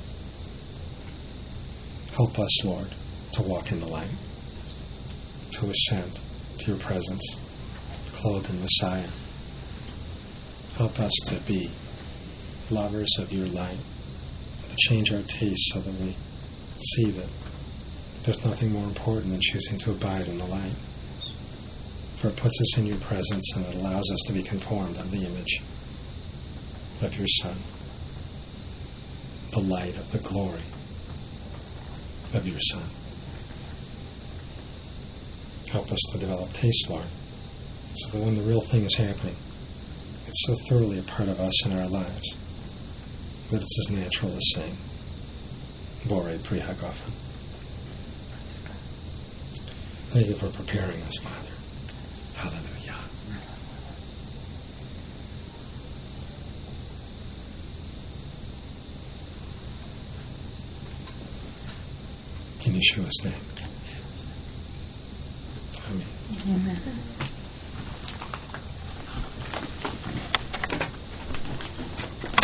Speaker 1: Help us, Lord, to walk in the light, to ascend to your presence, clothed in Messiah. Help us to be lovers of your light, to change our taste so that we see that there's nothing more important than choosing to abide in the light. For it puts us in your presence and it allows us to be conformed unto the image of your Son, the light of the glory of your Son. Help us to develop taste, Lord, so that when the real thing is happening, it's so thoroughly a part of us in our lives that it's as natural as saying, Borei Pri Hagafen. Thank you for preparing us, Father. Hallelujah. In Yeshua's name. Amen.
Speaker 2: Amen.